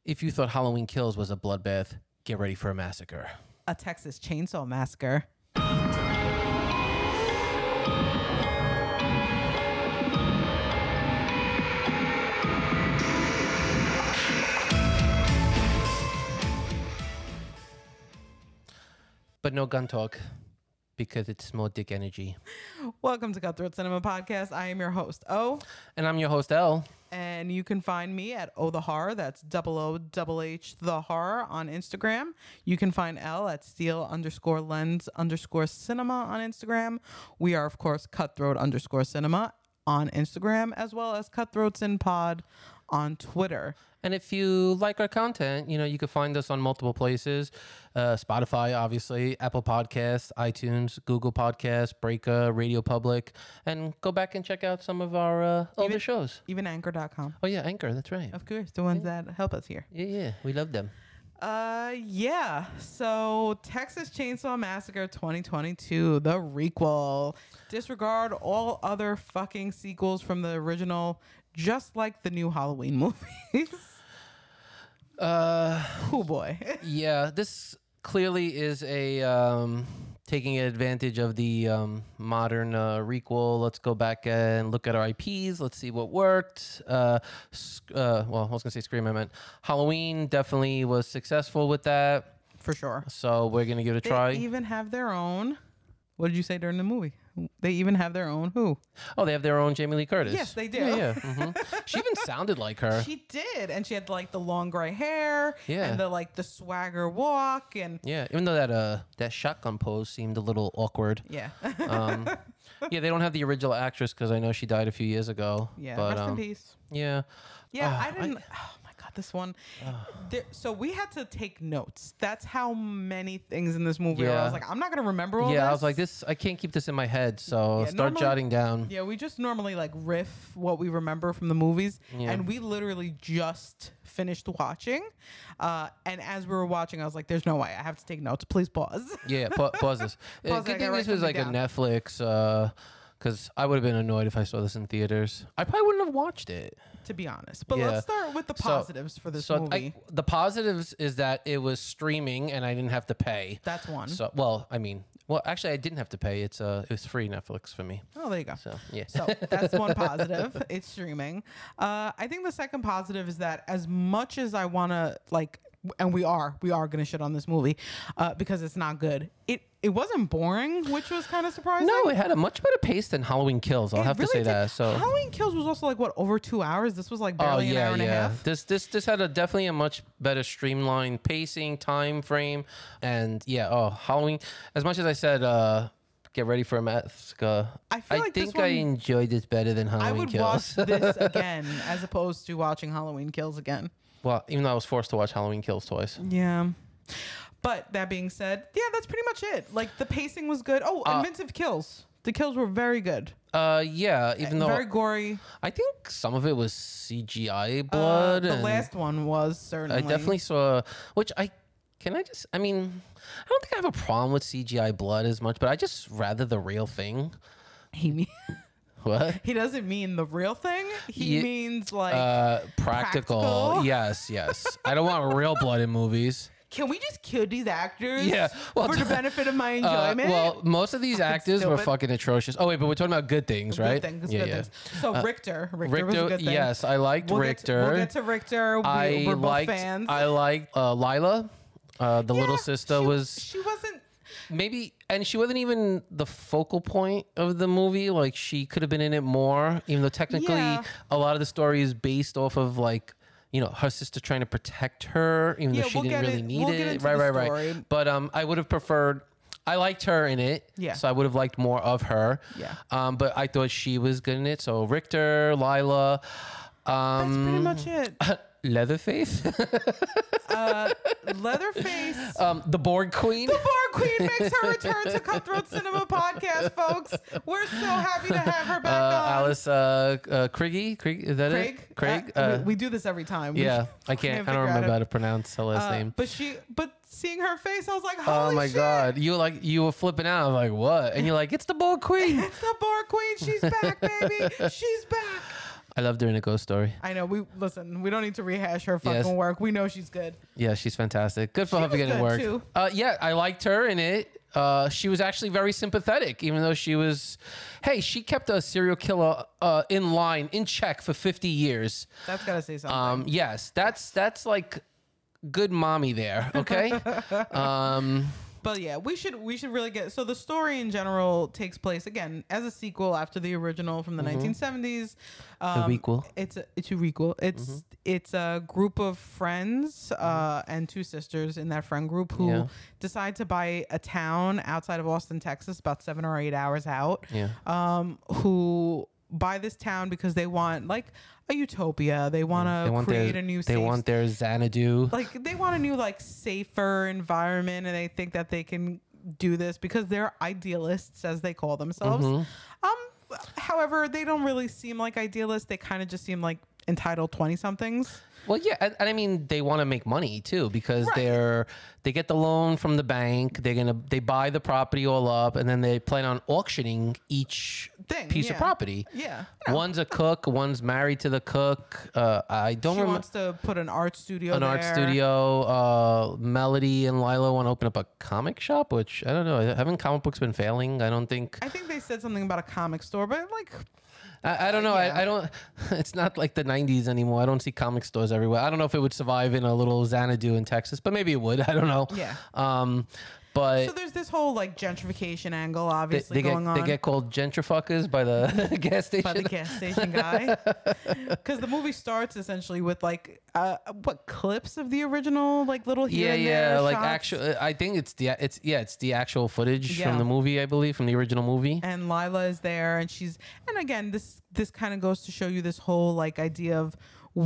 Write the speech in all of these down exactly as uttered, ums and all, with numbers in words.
If you thought Halloween Kills was a bloodbath, get ready for a massacre. A Texas Chainsaw Massacre. But no gun talk, because it's more dick energy. Welcome to Cutthroat Cinema Podcast. I am your host, O. And I'm your host, L. And you can find me at O The Horror. That's double O double H The Horror on Instagram. You can find L at Steel underscore Lens underscore Cinema on Instagram. We are, of course, Cutthroat underscore Cinema on Instagram, as well as Cutthroats in Pod on Twitter. And if you like our content, you know, you can find us on multiple places. Uh, Spotify, obviously, Apple Podcasts, iTunes, Google Podcasts, Breaker, Radio Public. And go back and check out some of our uh, older Even- shows. Even Anchor dot com. Oh, yeah, Anchor. That's right. Of course, the ones that help us here. Yeah, yeah. We love them. Uh, yeah. So, Texas Chainsaw Massacre twenty twenty-two, the requel. Disregard all other fucking sequels from the original, just like the new Halloween movies. Uh, Oh boy. yeah, this clearly is a um, taking advantage of the um, modern uh, requel. Let's go back and look at our I Ps. Let's see what worked. Uh, sc- uh, well, I was gonna say Scream. I meant Halloween. Definitely was successful with that. For sure. So we're gonna give it a They try. even have their own. What did you say during the movie? They even have their own who? Oh, they have their own Jamie Lee Curtis. Yes, they do. Yeah, yeah. hmm She even sounded like her. She did, and she had like the long gray hair, Yeah. and the like the swagger walk, and Yeah, even though that uh that shotgun pose seemed a little awkward. yeah, Um, yeah, they don't have the original actress because I know she died a few years ago. yeah. but, Rest um, in peace. Yeah. Yeah, Oh, I didn't. oh my god, this one. There, so we had to take notes. That's how many things in this movie. Where I Yeah. was like, I'm not gonna remember all Yeah, this. I was like, this. I can't keep this in my head, so Yeah, start normally- jotting down. Yeah, we just normally like riff what we remember from the movies, Yeah. and we literally just finished watching. Uh, and as we were watching, I was like, "There's no way. I have to take notes. Please pause." Yeah, pa- pause this. Uh, Pause it, Good I thing write this was like something a down. Netflix, because I would have been annoyed if I saw this in theaters. I probably wouldn't have watched it. To be honest, but Yeah. let's start with the So- positives for this So movie. I, the positives is that it was streaming and I didn't have to pay. That's one. So well, I mean, well, actually, I didn't have to pay. It's uh, it was free Netflix for me. Oh, there you go. So yeah. So that's one positive. It's streaming. Uh, I think the second positive is that as much as I want to like, and we are, we are going to shit on this movie uh, because it's not good. It it wasn't boring, which was kind of surprising. No, it had a much better pace than Halloween Kills. I'll It have really to say did. that. So Halloween Kills was also like what, over two hours. This was like oh barely an yeah, hour and a yeah. half. This this this had a definitely a much better streamlined pacing, time frame, and yeah. Oh, Halloween. As much as I said, uh, get ready for a massacre. I feel like this think I one- enjoyed this better than I Halloween would Kills. watch this again as opposed to watching Halloween Kills again. Well, even though I was forced to watch Halloween Kills twice. Yeah. But that being said, yeah, that's pretty much it. Like the pacing was good. Oh, Uh, inventive kills. The kills were very good. Uh, yeah. Even though very gory. I think some of it was C G I blood. Uh, the and last one was certainly. I definitely saw. Which I can I just. I mean, I don't think I have a problem with C G I blood as much, but I just rather the real thing. He mean, What? he doesn't mean the real thing. He Ye- means like. Uh, practical. practical? Yes, yes. I don't want real blood in movies. can we just kill these actors? Yeah, well, for the benefit of my Uh, enjoyment. well, most of these actors were stupid. fucking atrocious. Oh wait, but we're talking about good things, right? Good things, yeah, good yeah. things. So Richter, Richter, was a Richter, good thing. yes, I liked we'll Richter. Get to, we'll get to Richter. We, I we're both liked. fans. I liked uh, Lila. Uh, the little Yeah, sister she, was She wasn't. maybe, and she wasn't even the focal point of the movie. Like she could have been in it more, even though technically Yeah. a lot of the story is based off of like, you know, her sister trying to protect her, even Yeah, though she we'll didn't get really it- need we'll get it. into Right, the right, story. right. But um, I would have preferred. I liked her in it. Yeah. So I would have liked more of her. Yeah. Um, but I thought she was good in it. So Richter, Lila, That's um, pretty much it. Leatherface, Uh, Leatherface. um, the Borg Queen. The Bar Queen makes her return to Cutthroat Cinema Podcast, folks. We're so happy to have her back Uh, on. Alice uh, uh, Craigie, Craig, is that Craig. it? Craig. Uh, Uh, we, we do this every time. We yeah, just I can't. I figure don't out remember it. how to pronounce her last Uh, name. But she, but seeing her face, I was like, holy Oh my shit. god, you were like you were flipping out. I was like, what? And you're like, it's the Borg Queen. It's the Bar Queen. She's back, baby. She's back. I loved her in A Ghost Story. I know. We listen. We don't need to rehash her fucking Yes. work. We know she's good. Yeah, she's fantastic. Good for She her for was getting good, work. too. Uh, yeah, I liked her in it. Uh, she was actually very sympathetic, even though she was. Hey, she kept a serial killer uh, in line, in check for fifty years. That's gotta say something. Um, yes, that's that's like good mommy there. Okay. um, But yeah, we should we should really get so the story in general takes place again as a sequel after the original from the nineteen seventies. Um, requel. It's a it's a requel. It's Mm-hmm. it's a group of friends uh, and two sisters in that friend group who Yeah. decide to buy a town outside of Austin, Texas, about seven or eight hours out. Yeah. Um, who buy this town because they want like a utopia. They want They to want create their, a new. They safe want their Xanadu. like they want a new like safer environment, and they think that they can do this because they're idealists, as they call themselves. Mm-hmm. Um, however, they don't really seem like idealists. They kind of just seem like entitled twenty somethings. Well, yeah, and, and I mean they want to make money too because Right. they're they get the loan from the bank. They're gonna they buy the property all up, and then they plan on auctioning each Thing, piece of yeah. property. Yeah, you know, One's a cook. One's married to the cook. Uh, I don't she remember wants to put an art studio. an art there. studio. Uh, Melody and Lila want to open up a comic shop, which I don't know. Haven't comic books been failing? I don't think. I think they said something about a comic store, but like, I, I don't know. yeah. I, I don't. It's not like the nineties anymore. I don't see comic stores everywhere. I don't know if it would survive in a little Xanadu in Texas, but maybe it would. I don't know. yeah. Um, but So there's this whole like gentrification angle, they, obviously they get going on. they get called gentrifuckers by the gas station. by the gas station guy, because the movie starts essentially with like uh, what clips of the original, like little here yeah, and yeah. there Like shots. actual. I think it's the it's yeah it's the actual footage Yeah. from the movie. I believe from the original movie. And Lila is there, and she's and again this this kind of goes to show you this whole like idea of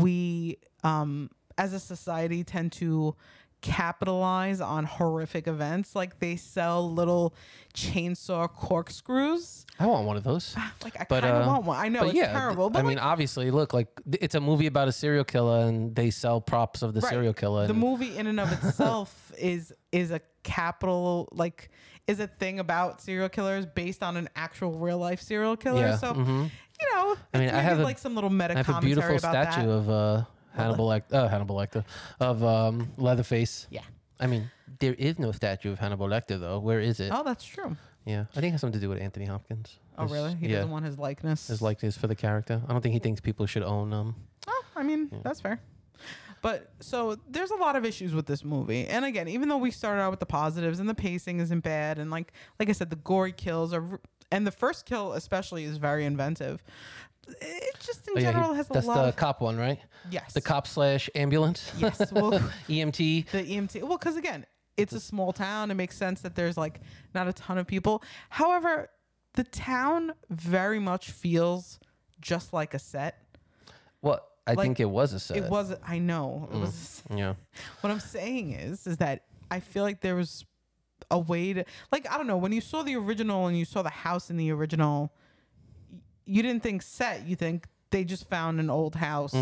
we um as a society tend to capitalize on horrific events. Like they sell little chainsaw corkscrews. I want one of those. Like I But, kind of uh, want one. I know But it's yeah, terrible, but I like, mean, obviously, look, like th- it's a movie about a serial killer, and they sell props of the Right. serial killer. the and- movie in and of itself is is a capital like is a thing about serial killers based on an actual real life serial killer. Yeah, So mhm. you know, I mean, it's I have maybe a- like some little meta I have a commentary beautiful about statue that. of uh, Hannibal Lecter, uh, Hannibal Lecter, of um, Leatherface. Yeah. I mean, there is no statue of Hannibal Lecter, though. Where is it? Oh, that's true. Yeah, I think it has something to do with Anthony Hopkins. Oh, His- really? He yeah, doesn't want his likeness. his likeness for the character. I don't think he thinks people should own um. Oh, I mean, that's fair. But so there's a lot of issues with this movie. And again, even though we started out with the positives and the pacing isn't bad, and like like I said, the gory kills are, and the first kill especially is very inventive. It just in Oh, yeah, he- general has a that's lot. the cop one, right? yes. The cop slash ambulance. Yes. Well, E M T. the E M T. Well, because again, it's a small town. It makes sense that there's like not a ton of people. However, the town very much feels just like a set. Well, I Like, think it was a set. It was. I know. It Mm. was. Yeah. What I'm saying is, is that I feel like there was a way to, like, I don't know, when you saw the original and you saw the house in the original, y- you didn't think set. You think they just found an old house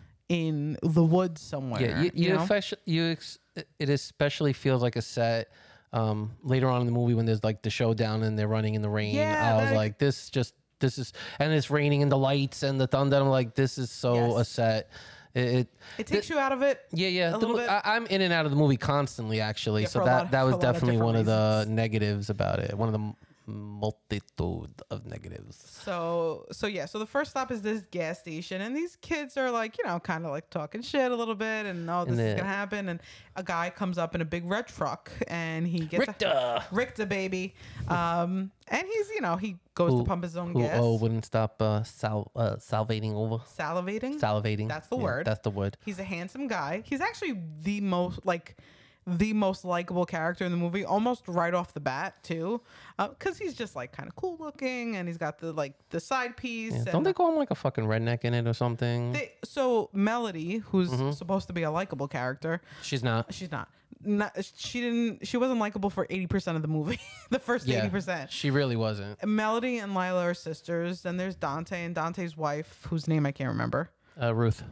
in the woods somewhere. Mm-hmm. Yeah, you, you, you know? especially, you ex- it especially feels like a set. Um, later on in the movie, when there's like the showdown and they're running in the rain, Yeah, I was that- like, this just this is, and it's raining and the lights and the thunder. I'm like, this is so a Yes. set. It, it It takes you out of it. yeah, yeah. a the little mo- bit. I, I'm in and out of the movie constantly, actually. Yeah, so for a that lot- that for was a lot of definitely different one of the reasons. negatives about it. One of the m- multitude of negatives. So so yeah, so the first stop is this gas station, and these kids are like, you know, kind of like talking shit a little bit, and oh, this And is the- gonna happen, and a guy comes up in a big red truck, and he gets Richter. a Richter baby, um, and he's you know he goes to pump his own Who gas, oh wouldn't stop uh, sal uh, salivating over salivating. salivating. That's the Yeah, word. That's the word. He's a handsome guy. He's actually the most like the most likable character in the movie, almost right off the bat too, because he's just like kind of cool looking, and he's got the like the side piece. Yeah. and Don't the- they call him like a fucking redneck in it or something? They, so Melody, who's Mm-hmm. supposed to be a likable character, She's not. she's not. not she didn't. She wasn't likable for eighty percent of the movie. The first Yeah, eighty percent. she really wasn't. Melody and Lila are sisters. Then there's Dante and Dante's wife, whose name I can't remember. Uh, Ruth.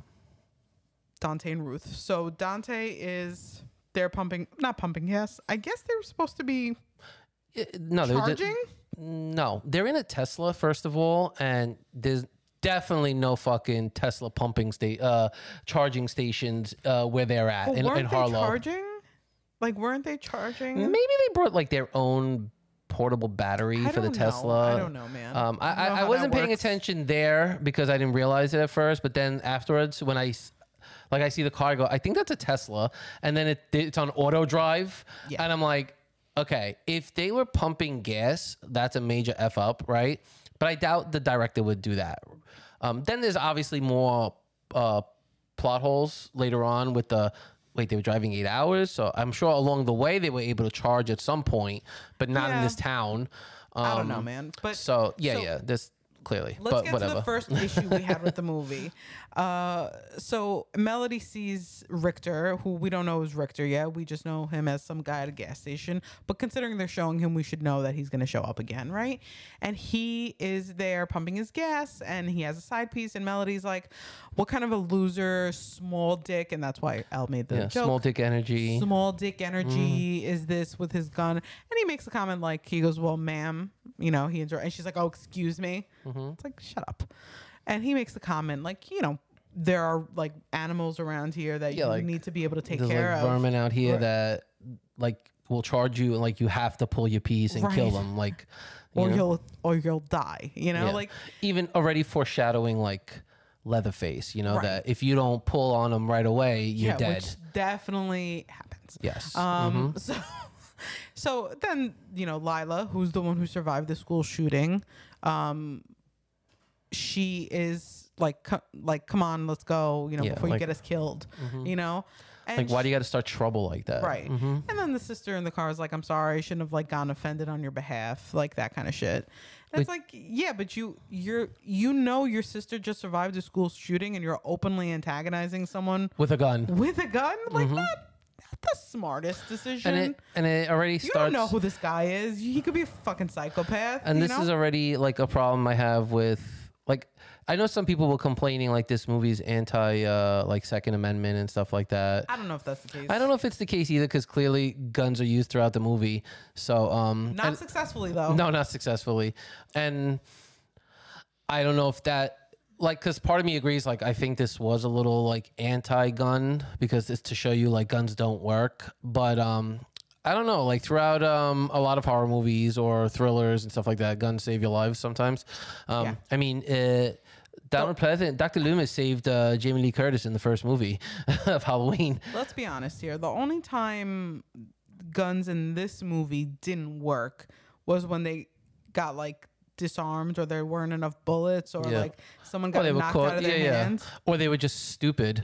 Dante and Ruth. So Dante is they're pumping, not pumping. Yes, I guess they were supposed to be Uh, No, they were ju- charging. No, they're in a Tesla first of all, and there's definitely no fucking Tesla pumping sta- uh, charging stations uh, where they're at But in, weren't in they Harlow. charging? Like, weren't they charging? Maybe they brought like their own portable battery I for the don't know. Tesla. I don't know, man. Um, I, I don't know I, I how wasn't that paying works. attention there because I didn't realize it at first. But then afterwards, when I s- like I see the car, I go, I think that's a Tesla, and then it it's on auto drive, Yeah. and I'm like, okay, if they were pumping gas, that's a major f up, right? But I doubt the director would do that. Um, then there's obviously more uh, plot holes later on with the. Wait, they were driving eight hours, so I'm sure along the way they were able to charge at some point, but not in Yeah. this town. Um, I don't know, man. But So yeah, so- yeah, this clearly, Let's but get whatever. to the first issue we had with the movie. Uh, so Melody sees Richter, who we don't know is Richter yet. We just know him as some guy at a gas station. But considering they're showing him, we should know that he's going to show up again, right? And he is there pumping his gas, and he has a side piece. And Melody's like, "What kind of a loser, small dick?" And that's why Al made the yeah, joke. small dick energy. Small dick energy is this with his gun? And he makes a comment like, he goes, "Well, ma'am," you know, he inter- and she's like, "Oh, excuse me." It's like, shut up. And he makes the comment like, you know, there are like animals around here that Yeah, you like, need to be able to take There's care like of. vermin out here Right. that like will charge you, and like you have to pull your piece and kill Right. them, like you Or know? you'll or you'll die. You know, Yeah. like even already foreshadowing like Leatherface, you know, Right. that if you don't pull on them right away, you're yeah, dead. which definitely happens. Yes. Um. Mhm. So, so then you know Lila, who's the one who survived the school shooting, um, she is like, co- like, come on, let's go. You know, Yeah, before you like- get us killed. You know. And Like, why do she- you got to start trouble like that? Right. Mhm. And then the sister in the car is like, "I'm sorry, I shouldn't have like gone offended on your behalf," like that kind of shit. And it's like, yeah, but you you're you know your sister just survived a school shooting and you're openly antagonizing someone With a gun. with a gun? Like not, not the smartest decision. And it and it already you starts. don't know who this guy is. He could be a fucking psychopath. and you this know? is already like a problem I have with like I know some people were complaining like this movie's anti uh like Second Amendment and stuff like that. I don't know if that's the case. I don't know if it's the case either because clearly guns are used throughout the movie. So um Not and- successfully though. no, not successfully. And I don't know if that like because part of me agrees like I think this was a little like anti-gun because it's to show you like guns don't work. But um I don't know, like throughout um, a lot of horror movies or thrillers and stuff like that, guns save your lives sometimes. Um, Yeah. I mean, uh, Donald Pleasant, Doctor Loomis saved uh, Jamie Lee Curtis in the first movie of Halloween. Let's be honest here. The only time guns in this movie didn't work was when they got like disarmed or there weren't enough bullets or Yeah. like someone Or got they were knocked caught, out of yeah, their yeah. hand. Or they were just stupid,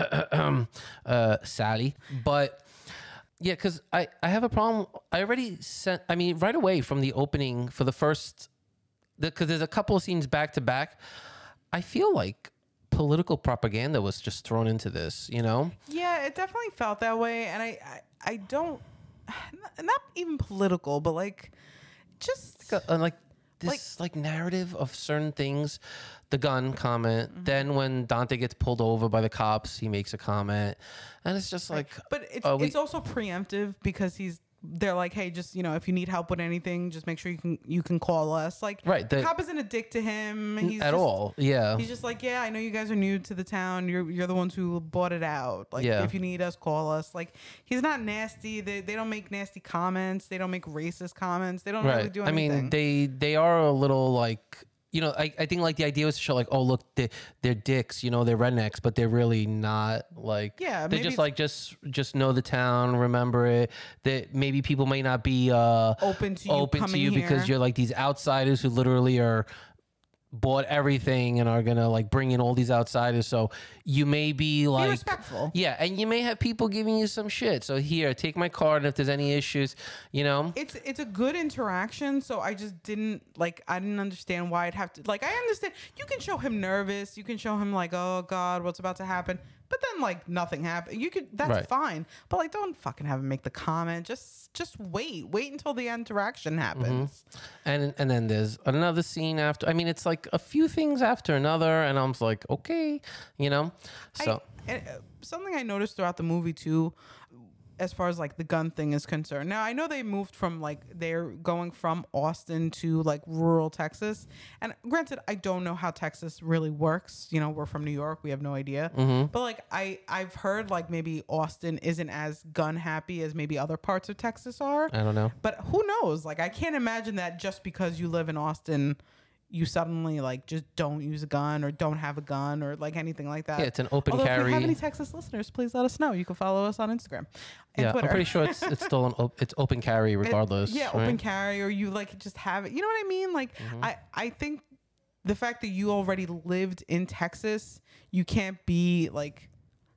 uh, Sally. But yeah, because I, I have a problem. I already sent, I mean, right away from the opening for the first, because there's a couple of scenes back to back. I feel like political propaganda was just thrown into this, you know? Yeah, it definitely felt that way. And I, I, I don't, not even political, but like just. Uh, like this like, narrative of certain things, the gun comment. Mm-hmm. Then when Dante gets pulled over by the cops, he makes a comment, and it's just like, But it's uh, we- it's also preemptive because he's they're like, hey, just you know, if you need help with anything, just make sure you can you can call us. Like, Right, the the- cop isn't a dick to him. He's at just, all, yeah. He's just like, yeah, I know you guys are new to the town. You're you're the ones who bought it out. Like, Yeah. if you need us, call us. Like, he's not nasty. They they don't make nasty comments. They don't make racist comments. They don't really Right. do I anything. mean, they they are a little like, you know, I, I think like the idea was to show like, oh look, they they're dicks, you know, they're rednecks, but they're really not like. Yeah, They maybe just it's- like just just know the town, remember it. That maybe people may not be uh Open to you open to coming you because here. you're like these outsiders who literally are bought everything and are gonna like bring in all these outsiders. So you may be like respectful. Yeah, and you may have people giving you some shit. So here, take my card, and if there's any issues, you know. it's it's a good interaction, so I just didn't like I didn't understand why I'd have to like I understand you can show him nervous, you can show him like, oh God, what's about to happen, but then like nothing happened. You could that's Right. fine. But like don't fucking have him make the comment. Just just wait. Wait until the interaction happens. And and then there's another scene after. I mean, it's like a few things after another, and I'm just like, okay, you know. So I, and, uh, something I noticed throughout the movie too, as far as like the gun thing is concerned. Now I know they moved from like they're going from Austin to like rural Texas, and granted I don't know how Texas really works. You know, we're from New York, we have no idea. Mm-hmm. But like I I've heard like maybe Austin isn't as gun happy as maybe other parts of Texas are. I don't know. But who knows? Like I can't imagine that just because you live in Austin, you suddenly like just don't use a gun or don't have a gun or like anything like that. Yeah, it's an open Although carry. if we have any Texas listeners, please let us know. You can follow us on Instagram and Yeah, Twitter. I'm pretty sure it's it's still an op- it's open carry It- regardless. yeah, right? open carry, or you like just have it. You know what I mean? Like Mm-hmm. I I think the fact that you already lived in Texas, you can't be like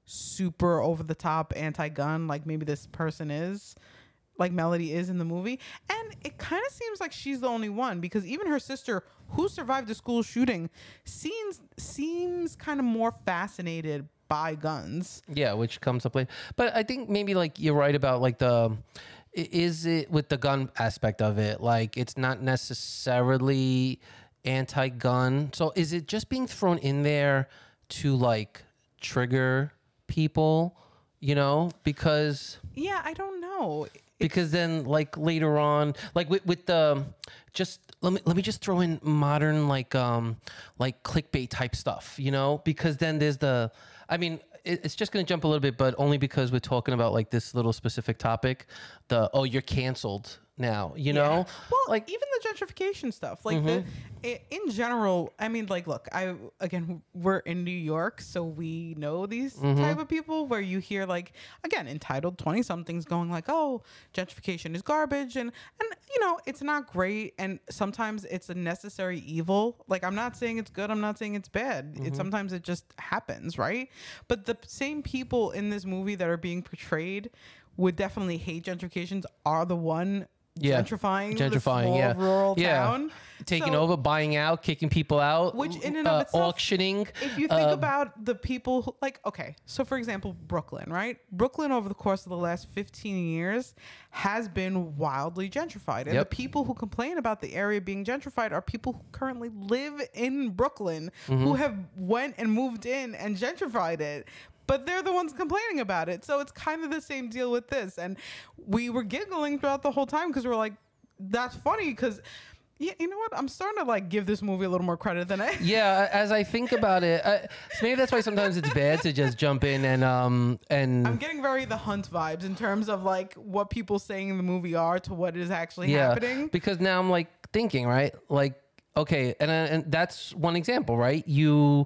super over the top anti-gun like maybe this person is. Like Melody is in the movie. And it kind of seems like she's the only one, because even her sister, who survived the school shooting, seems seems kind of more fascinated by guns. Yeah, which comes up later. But I think maybe like you're right about like the i- is it with the gun aspect of it? Like it's not necessarily anti-gun. So is it just being thrown in there to like trigger people, you know? Because Yeah, I don't know. because then like later on like with, with the just let me let me just throw in modern like um like clickbait type stuff, you know, because then there's the I mean it, it's just gonna jump a little bit, but only because we're talking about like this little specific topic, the oh you're canceled now, you know. Well, like even the gentrification stuff, like the, i- in general. I mean, like, look, I again, we're in New York, so we know these type of people where you hear like again entitled twenty somethings going like, oh, gentrification is garbage, and and you know it's not great, and sometimes it's a necessary evil. Like I'm not saying it's good, I'm not saying it's bad. It sometimes it just happens, right? But the same people in this movie that are being portrayed would definitely hate gentrifications are the one. Yeah. Gentrifying, Gentrifying, the small yeah. rural Yeah. town, taking So, over, buying out, kicking people out, Which in and uh, of itself, auctioning. If you think um, about the people, who, like, okay, so for example, Brooklyn, right? Brooklyn over the course of the last fifteen years has been wildly gentrified, and Yep. the people who complain about the area being gentrified are people who currently live in Brooklyn, Mm-hmm. who have went and moved in and gentrified it. But they're the ones complaining about it. So it's kind of the same deal with this. And we were giggling throughout the whole time because we we're like, that's funny because, yeah, you know what? I'm starting to like give this movie a little more credit than I. Yeah, as I think about it, I, so maybe that's why sometimes it's bad to just jump in and um and I'm getting very The Hunt vibes in terms of like what people saying in the movie are to what is actually yeah, happening. because now I'm like thinking, right? Like, okay, and uh, and that's one example, right? You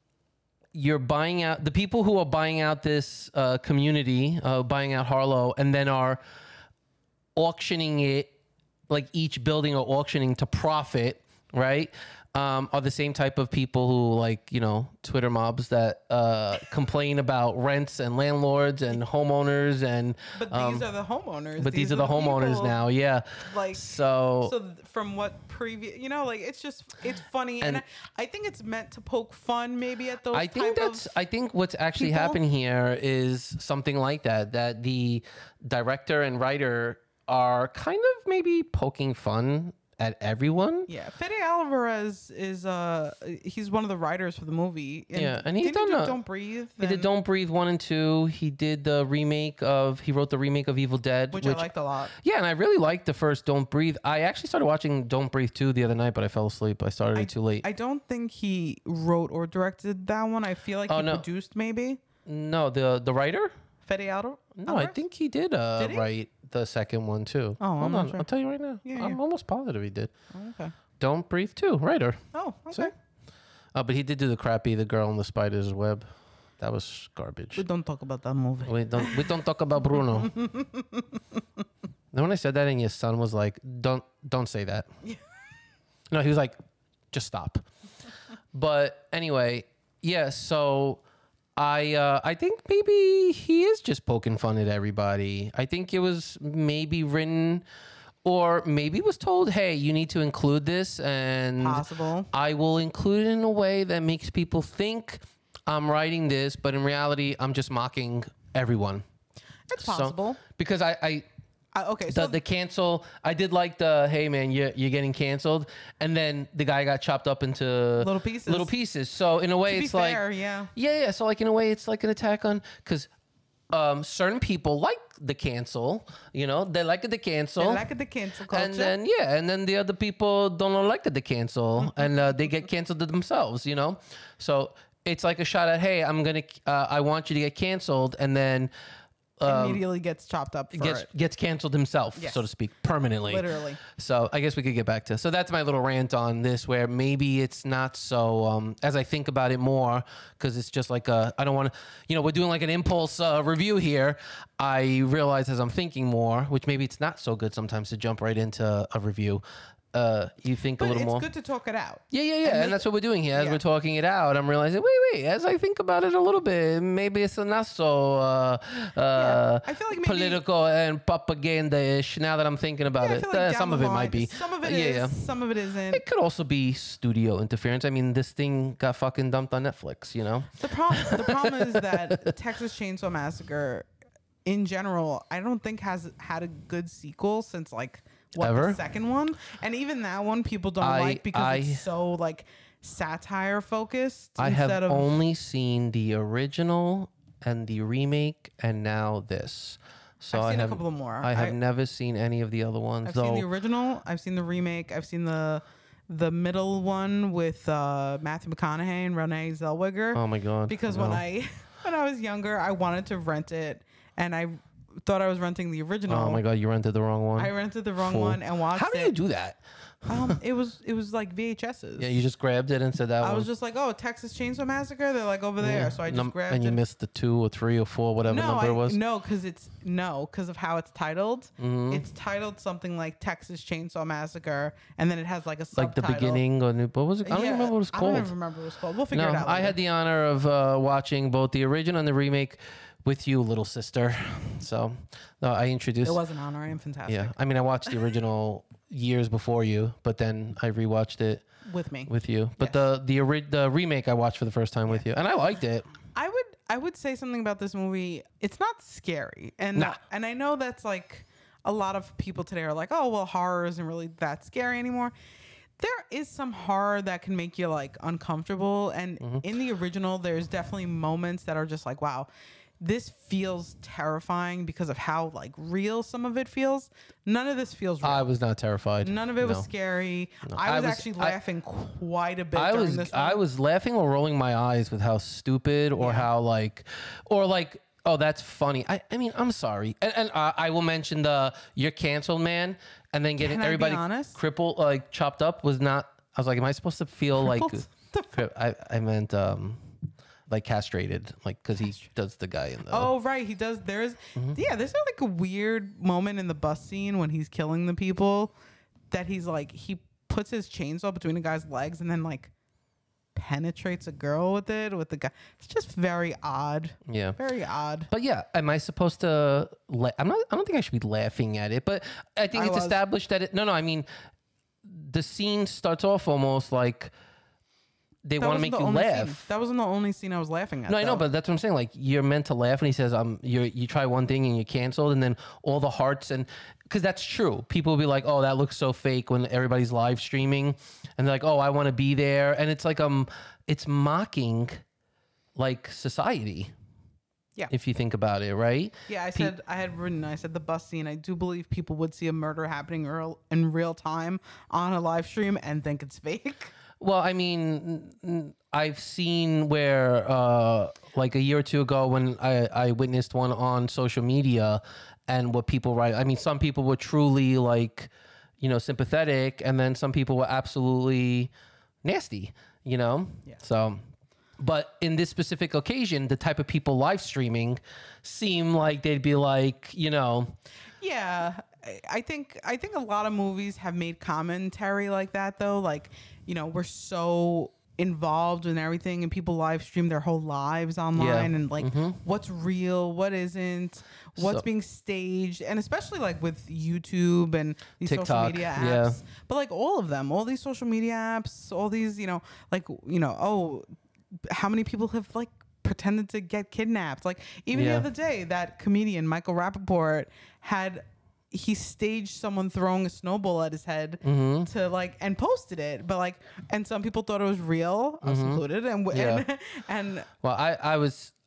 you're buying out the people who are buying out this uh, community, uh, buying out Harlow, and then are auctioning it, like each building are auctioning to profit, right? Um, are the same type of people who like, you know, Twitter mobs that uh, complain about rents and landlords and homeowners and But um, these are the homeowners. but these, are the homeowners people, now, yeah. Like So, so th- from what previous, you know, like it's just it's funny, and, And- I, I think it's meant to poke fun maybe at those. I think type that's of, I think what's actually people. happened here is something like that, that the director and writer are kind of maybe poking fun at everyone. yeah. Fede Alvarez is uh he's one of the writers for the movie. Yeah, and he's didn't he done do a- Don't Breathe. He did and- Don't Breathe one and two. He did the remake of he wrote the remake of Evil Dead, which, I liked a lot. Yeah, and I really liked the first Don't Breathe. I actually started watching Don't Breathe two the other night, but I fell asleep. I started it too late. I don't think he wrote or directed that one. I feel like Oh, he no. produced maybe. no, the the writer? Fede Alvarez. No, I think he did uh Did he? write the second one too. Oh, I'm Hold not on, sure. I'll tell you right now. Yeah, I'm yeah. almost positive he did. Oh, okay. Don't Breathe two, writer. Oh, See? okay. Uh, but he did do the crappy The Girl in the Spider's Web. That was garbage. We don't talk about that movie. We don't we don't talk about Bruno. Then when I said that, and your son was like, "Don't don't say that." No, he was like, "Just stop." But anyway, yeah. So I uh, I think maybe he is just poking fun at everybody. I think it was maybe written, or maybe was told, "Hey, you need to include this," and Possible. I will include it in a way that makes people think I'm writing this, but in reality, I'm just mocking everyone. It's So- possible. Because I, I Uh, okay, the, so the cancel, I did like the, hey man, you're, you're getting canceled. And then the guy got chopped up into Little pieces. Little pieces. So in a way, to be it's like, fair, yeah. yeah, yeah. So like in a way, it's like an attack on, because um, certain people like the cancel. You know, they like the cancel. They like the cancel culture. And then yeah, and then the other people don't like the cancel, and uh, they get canceled themselves. You know, so it's like a shot at, hey, I'm gonna, uh, I want you to get canceled, and then. Um, immediately gets chopped up for gets it. gets canceled himself, Yes. so to speak, permanently. Literally. So I guess we could get back to. So that's my little rant on this, where maybe it's not so. Um, as I think about it more, because it's just like a. I don't want to. You know, we're doing like an impulse uh, review here. I realize as I'm thinking more, which maybe it's not so good sometimes to jump right into a review. Uh, you think But a little it's more. good to talk it out. Yeah, yeah, yeah, and, and that's what we're doing here. As yeah. we're talking it out, I'm realizing, wait, wait. As I think about it a little bit, maybe it's not so uh, uh, I feel like maybe, political and propaganda-ish. Now that I'm thinking about yeah, I it, feel like Uh, down some the of it line, might be. Some of it Yeah, is. yeah. Some of it isn't. It could also be studio interference. I mean, this thing got fucking dumped on Netflix. You know. The problem. The problem is that Texas Chainsaw Massacre, in general, I don't think has had a good sequel since like. What, Ever? the second one, and even that one people don't I- like because I- it's so like satire focused. I have instead of only seen the original and the remake, and now this. So I've I seen have a couple more. I have I- never seen any of the other ones. I've though. seen the original. I've seen the remake. I've seen the the middle one with uh, Matthew McConaughey and Renee Zellweger. Oh my god! because no. when I when I was younger, I wanted to rent it, and I thought I was renting the original. Oh my god, you rented the wrong one. I rented the wrong Fool. one and watched How do it. you do that? Um, it was it was like V H S's. Yeah, you just grabbed it and said that I one. was just like, oh, Texas Chainsaw Massacre. They're like over there, Yeah. so I just Num- grabbed and you it. missed the two or three or four, whatever no, number I, it was. no, because it's no, because of how it's titled. Mhm. It's titled something like Texas Chainsaw Massacre, and then it has like a Like the subtitle. beginning or new, what was it? I don't Yeah, even remember what it was I don't called. even remember what it was called. We'll figure No, it out. I later. had the honor of uh, watching both the original and the remake with you, little sister. So no, I introduced. It was an honor. I am fantastic. Yeah, I mean, I watched the original years before you, but then I rewatched it With me. with you. But Yes. the the ori- the remake I watched for the first time with you, and I liked it. I would I would say something about this movie. It's not scary, and Nah. and I know that's like a lot of people today are like, oh well, horror isn't really that scary anymore. There is some horror that can make you like uncomfortable, and Mm-hmm. in the original, there's definitely moments that are just like, wow, this feels terrifying because of how like real some of it feels. None of this feels real. I was not terrified. None of it was No. scary. No. I I was, was- actually I- laughing quite a bit I during was this one. I was laughing or rolling my eyes with how stupid or Yeah. how like or like oh that's funny. I, I mean I'm sorry and, and uh, I will mention the you're canceled man and then getting Can I be everybody honest? crippled like chopped up was not. I was like, am I supposed to feel like Crippled? The cri- I I meant um like castrated like because he does the guy in the Oh right, he does. There's Mm-hmm. yeah, there's like a weird moment in the bus scene when he's killing the people that he's like he puts his chainsaw between the guy's legs and then like penetrates a girl with it with the guy. It's just very odd, yeah. very odd. But yeah, am I supposed to? La- I'm not. I don't think I should be laughing at it. But I think I it's was. established that it. No, no. I mean, the scene starts off almost like they That want to wasn't make the you only laugh. Scene. That wasn't the only scene I was laughing at. No, I know, though. but that's what I'm saying. Like you're meant to laugh, and he says, "Um, you you try one thing and you're canceled," and then all the hearts and because that's true. People will be like, "Oh, that looks so fake" when everybody's live streaming, and they're like, "Oh, I want to be there," and it's like um, it's mocking like society. Yeah. If you think about it, right? Yeah, I Pe- said I had written. I said the bus scene. I do believe people would see a murder happening real, in real time on a live stream and think it's fake. Well, I mean, n- n- I've seen where, uh, like a year or two ago, when I, I witnessed one on social media, and what people write. I mean, some people were truly like, you know, sympathetic, and then some people were absolutely nasty. You know, Yeah. so. But in this specific occasion, the type of people live streaming seem like they'd be like, you know, Yeah, I- I think I think a lot of movies have made commentary like that though. Like, you know, we're so involved in everything, and people live stream their whole lives online, and like, what's real, what isn't, what's So- being staged, and especially like with YouTube and these social TikTok, media apps. yeah. But like all of them, all these social media apps, all these, you know, like you know, oh, how many people have like pretended to get kidnapped? Like even Yeah. the other day, that comedian Michael Rappaport had he staged someone throwing a snowball at his head Mm-hmm. to like and posted it, but like and some people thought it was real, us included, and, w- Mm-hmm. Yeah. and and well, I, I was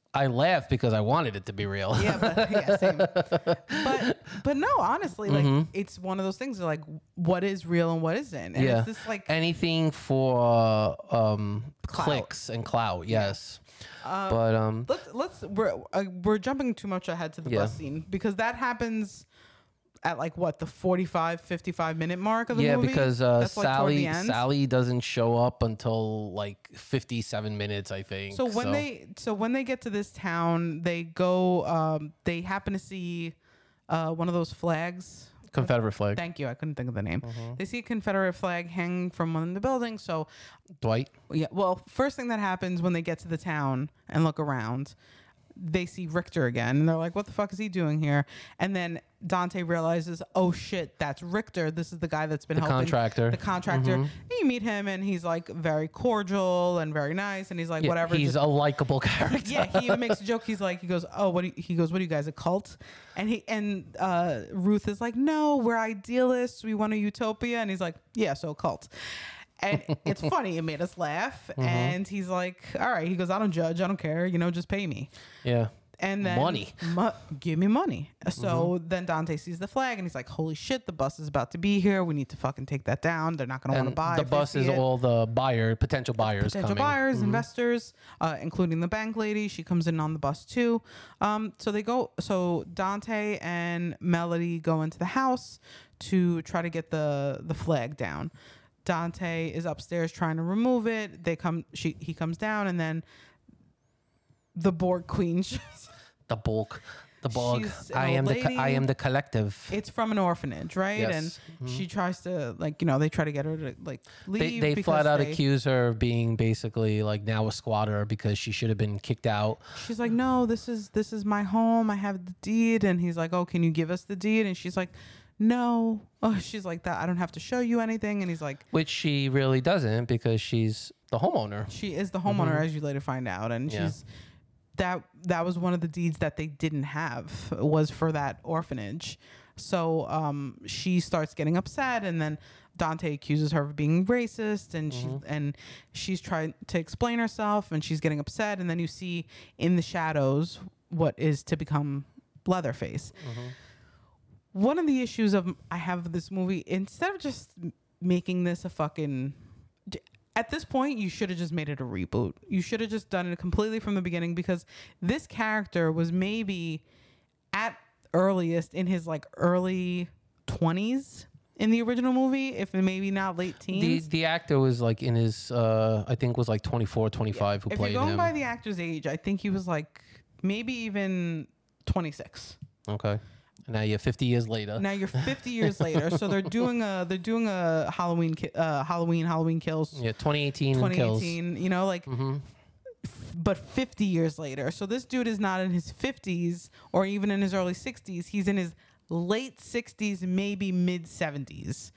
I laughed because I wanted it to be real. Yeah, but yeah, same. But but no, honestly, like Mhm. it's one of those things. Like, what is real and what isn't? And Yeah. it's just like Anything for um, Clout. clicks and clout, yes. uh, But um, let's let's we're uh, we're jumping too much ahead to the Yeah. bus scene because that happens at like what the forty-five, fifty-five minute mark of the yeah, movie. because uh, That's, like, toward the Sally end. Sally doesn't show up until like fifty-seven minutes, I think. So when they so when they get to this town, they go. Um, they happen to see uh, one of those flags. Confederate flag, Thank you. I couldn't think of the name. Mhm. They see a Confederate flag hanging from one of the buildings. So Dwight. yeah. Well, first thing that happens when they get to the town and look around, they see Richter again, and they're like, "What the fuck is he doing here?" And then Dante realizes, "Oh shit, that's Richter. This is the guy that's been The helping contractor. the contractor." Mhm. And you meet him, and he's like very cordial and very nice, and he's like, Yeah, "Whatever." He's just- a likable character. yeah, he even makes a joke. He's like, he goes, "Oh, what?" Do you, he goes, "What are you guys, a cult?" And he and uh, Ruth is like, "No, we're idealists. We want a utopia." And he's like, "Yeah, so a cult." And it's funny. It made us laugh. Mm-hmm. And he's like, "All right." He goes, "I don't judge. I don't care. You know, just pay me." Yeah. And then Money. Mu- give me money. So Mm-hmm. then Dante sees the flag and he's like, "Holy shit, the bus is about to be here. We need to fucking take that down. They're not going to want to And buy." the if they bus see is it." all the buyer, potential buyers Potential coming. buyers, Mhm. investors, uh, including the bank lady. She comes in on the bus too. Um, so they go. So Dante and Melody go into the house to try to get the the flag down. Dante is upstairs trying to remove it. They come. She he comes down, and then the Borg Queen. The bulk, the bulk. She's an I old am the co- I lady. am the collective. It's from an orphanage, right? Yes. And Mhm. she tries to like you know they try to get her to like leave. They, they because flat out they- accuse her of being basically like now a squatter because she should have been kicked out. She's like, "No, this is this is my home. I have the deed." And he's like, "Oh, can you give us the deed?" And she's like, "No." Oh, she's like, "That I don't have to show you anything." And he's like, Which she really doesn't because she's the homeowner. "She is the homeowner, as you later find out." And Yeah. she's that that was one of the deeds that they didn't have was for that orphanage. So um, she starts getting upset, and then Dante accuses her of being racist, and she and she's trying to explain herself, and she's getting upset, and then you see in the shadows what is to become Leatherface. One of the issues of I have with this movie, instead of just m- making this a fucking at this point, you should have just made it a reboot. You should have just done it completely from the beginning because this character was maybe at earliest in his like early twenties in the original movie, if maybe not late The teens. the actor was like in his uh I think was like twenty-four, twenty-five who if played you're going him. by the actor's age, I think he was like maybe even twenty-six. Okay. Now you're fifty years later. Now you're fifty years later, so they're doing a they're doing a Halloween ki- uh, Halloween Halloween Kills Yeah, twenty eighteen kills. twenty eighteen. You know, like hmm but fifty years later. So this dude is not in his fifties or even in his early sixties. He's in his late sixties, maybe mid seventies.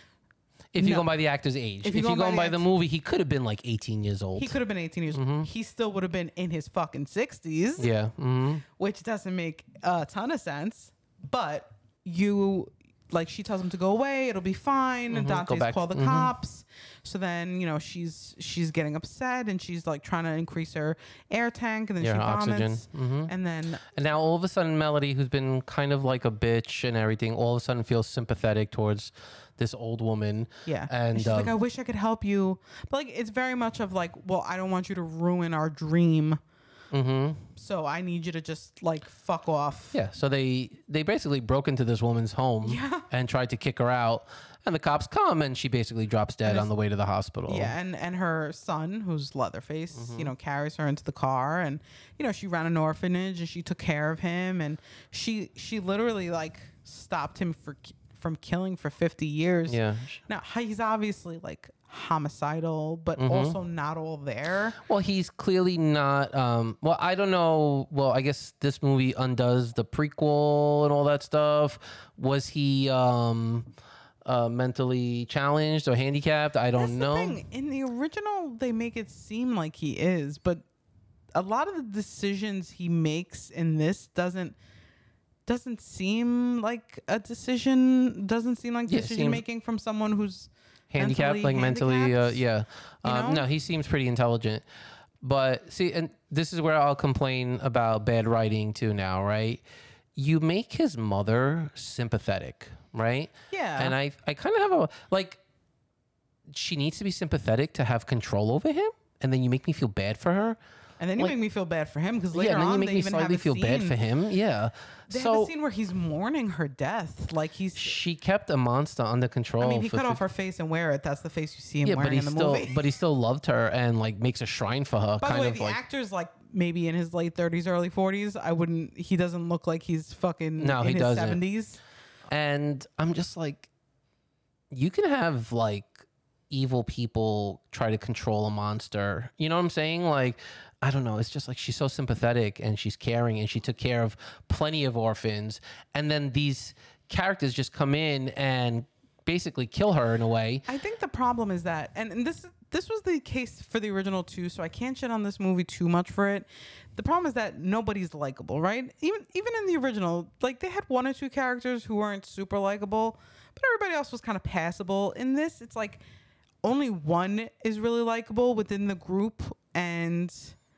If you No. go by the actor's age. If If, you're you're going by going the by the act- movie, he could have been like eighteen years old. He could have been eighteen years old. Mhm. He still would have been in his fucking sixties, Yeah. hmm which doesn't make a ton of sense. But you, like, she tells him to go away. It'll be fine. And Mhm. Go Dante's back- call the mhm. cops. So then, you know, she's she's getting upset and she's like trying to increase her air tank, and then Yeah, she oxygen. vomits. hmm And then And now all of a sudden, Melody, who's been kind of like a bitch and everything, all of a sudden feels sympathetic towards this old woman. yeah, And, she's like, um, I wish I could help you, but like it's very much of like, well, I don't want you to ruin our dream, hmm so I need you to just like fuck off. Yeah. So they they basically broke into this woman's home Yeah. and tried to kick her out. And the cops come and she basically drops dead And on the way to the hospital. Yeah, and and her son, who's Leatherface, Mm-hmm. you know, carries her into the car, and you know, she ran an orphanage and she took care of him, and she she literally like stopped him for from killing for fifty years. Yeah. Now he's obviously like homicidal, but Mm-hmm. also not all there. Well, he's clearly not. Um, well, I don't know. Well, I guess this movie undoes the prequel and all that stuff. Was he um, uh, mentally challenged or handicapped? I don't That's know. the thing. In the original, they make it seem like he is, but a lot of the decisions he makes in this doesn't doesn't seem like a decision. Doesn't seem like Yeah, decision seems- making from someone who's Handicapped, mentally like mentally. Uh, handicapped, yeah. you Um, know? no, he seems pretty intelligent. But see, and this is where I'll complain about bad writing too now, right? You make his mother sympathetic, right? Yeah. And I, I kind of have a, like, she needs to be sympathetic to have control over him. And then you make me feel bad for her. And then you like, make me feel bad for him because later yeah, and then on you make they me even slightly have a feel scene. bad for him. Yeah. They so have a scene where he's mourning her death. Like he's. she kept a monster under control. I mean, he for cut fif- off her face and wear it. That's the face you see him Yeah, but wearing he in the still, movie. but he still loved her and like makes a shrine for her. By kind the way, of the like, actor's like maybe in his late thirties, early forties. I wouldn't. He doesn't look like he's fucking No, in he his doesn't. seventies. and I'm just like, you can have like evil people try to control a monster. You know what I'm saying? Like, I don't know. It's just like she's so sympathetic and she's caring and she took care of plenty of orphans. And then these characters just come in and basically kill her in a way. I think the problem is that, and, and this this was the case for the original too, so I can't shit on this movie too much for it. The problem is that nobody's likable, right? Even even in the original, like they had one or two characters who weren't super likable, but everybody else was kind of passable. In this, it's like only one is really likable within the group, and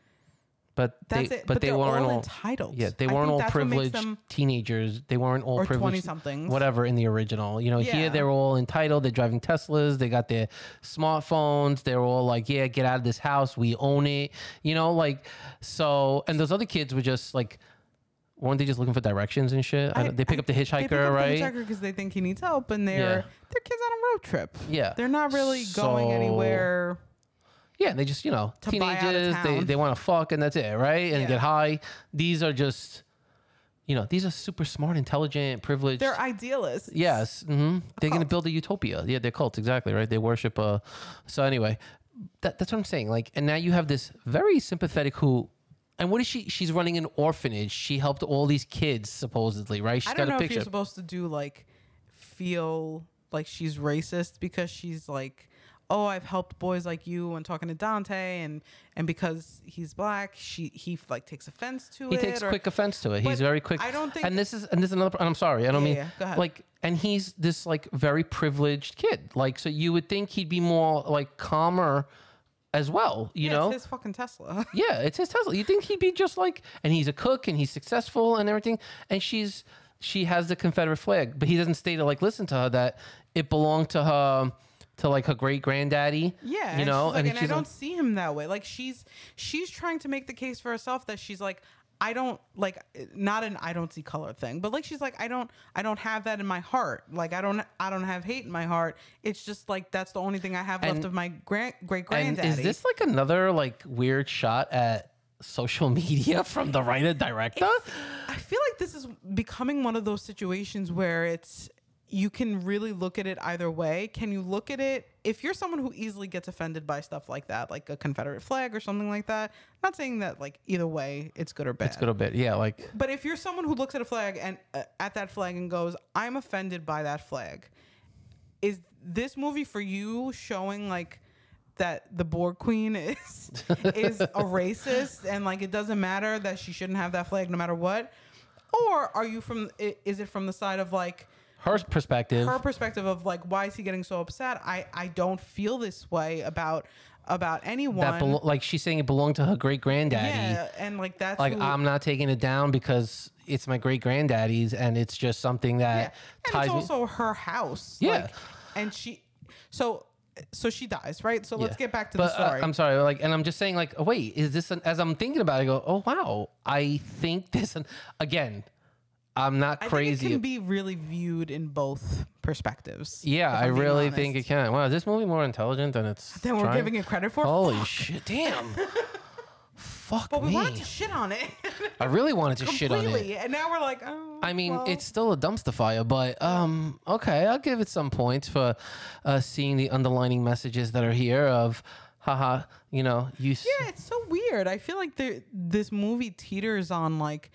But that's they, it. but, But they they're weren't all all entitled. Yeah, they I weren't think all that's what makes privileged them- teenagers. They weren't all Or privileged twenty-somethings. whatever in the original. You know, Yeah. here they're all entitled. They're driving Teslas. They got their smartphones. They're all like, yeah, get out of this house. We own it. You know, like so. And those other kids were just like, weren't they just looking for directions and shit? I, I- don't- they pick I- up the hitchhiker, they pick up right? The hitchhiker because they think he needs help, and they're Yeah. they're kids on a road trip. Yeah. They're not really going So- anywhere. Yeah, they just, you know, To buy out of teenagers, they, town. they want to fuck and that's it, right? And Yeah. get high. These are just, you know, these are super smart, intelligent, privileged. They're idealists. Yes. hmm They're going to cult. build a utopia. Yeah, they're cults, exactly, right? They worship. Uh, so anyway, that, that's what I'm saying. Like, and now you have this very sympathetic who, and what is she? She's running an orphanage. She helped all these kids, supposedly, right? She's I don't got know a if picture. you're supposed to do like feel like she's racist because she's like, oh, I've helped boys like you, and talking to Dante, and and because he's black, she he like takes offense to He it. takes or- quick offense to it. He's But very quick. I don't think- And this is and this is another. And I'm sorry. I don't Yeah, mean yeah, go ahead. like. And he's this like very privileged kid. Like, so you would think he'd be more like calmer as well. You yeah, know. it's his fucking Tesla. Yeah, it's his Tesla. You think he'd be just like, and he's a cook and he's successful and everything. And she's, she has the Confederate flag, but he doesn't stay to like listen to her that it belonged to her, to like her great granddaddy. Yeah, you and know, she's like, and, she's I don't like- see him that way. Like she's she's trying to make the case for herself that she's like, I don't like not an I don't see color thing, but like she's like, I don't I don't have that in my heart. Like I don't I don't have hate in my heart. It's just like that's the only thing I have And- left of my grand great and granddaddy. is this like another like weird shot at social media from the writer director? I feel like this is becoming one of those situations where it's you can really look at it either way. Can you look at it if you're someone who easily gets offended by stuff like that, like a Confederate flag or something like that? I'm not saying that like either way it's good or bad. It's good a bit. Yeah, like But if you're someone who looks at a flag and uh, at that flag and goes, "I'm offended by that flag," is this movie for you showing like that the Borg Queen is is a racist and like it doesn't matter that she shouldn't have that flag no matter what? Or are you from? i- Is it from the side of like her perspective. her perspective of like why is he getting so upset? I I don't feel this way about about anyone. that belo- like she's saying it belonged to her great granddaddy. yeah, and like that's Like who, I'm not taking it down because it's my great granddaddy's and it's just something yeah. that And ties it's me. also her house. Yeah. Like, and she so so she dies, right? So let's Yeah. get back to but, the story. Uh, I'm sorry, like, and I'm just saying, like, oh, wait, is this an, as I'm thinking about it, I go, oh wow, I think this, an, again, I'm not I crazy. think it can be really viewed in both perspectives. yeah, if I I'm being really honest. think it can. Wow, is this movie more intelligent than it's? Then we're trying? giving it credit for. Holy Fuck. shit, damn. Fuck But we me. wanted to shit on it I really wanted to shit on it. completely, and now we're like, oh. I mean, well. it's still a dumpster fire, but um, okay, I'll give it some points for uh, seeing the underlining messages that are here of, haha, you know, you. s- yeah, it's so weird. I feel like there- this movie teeters on like.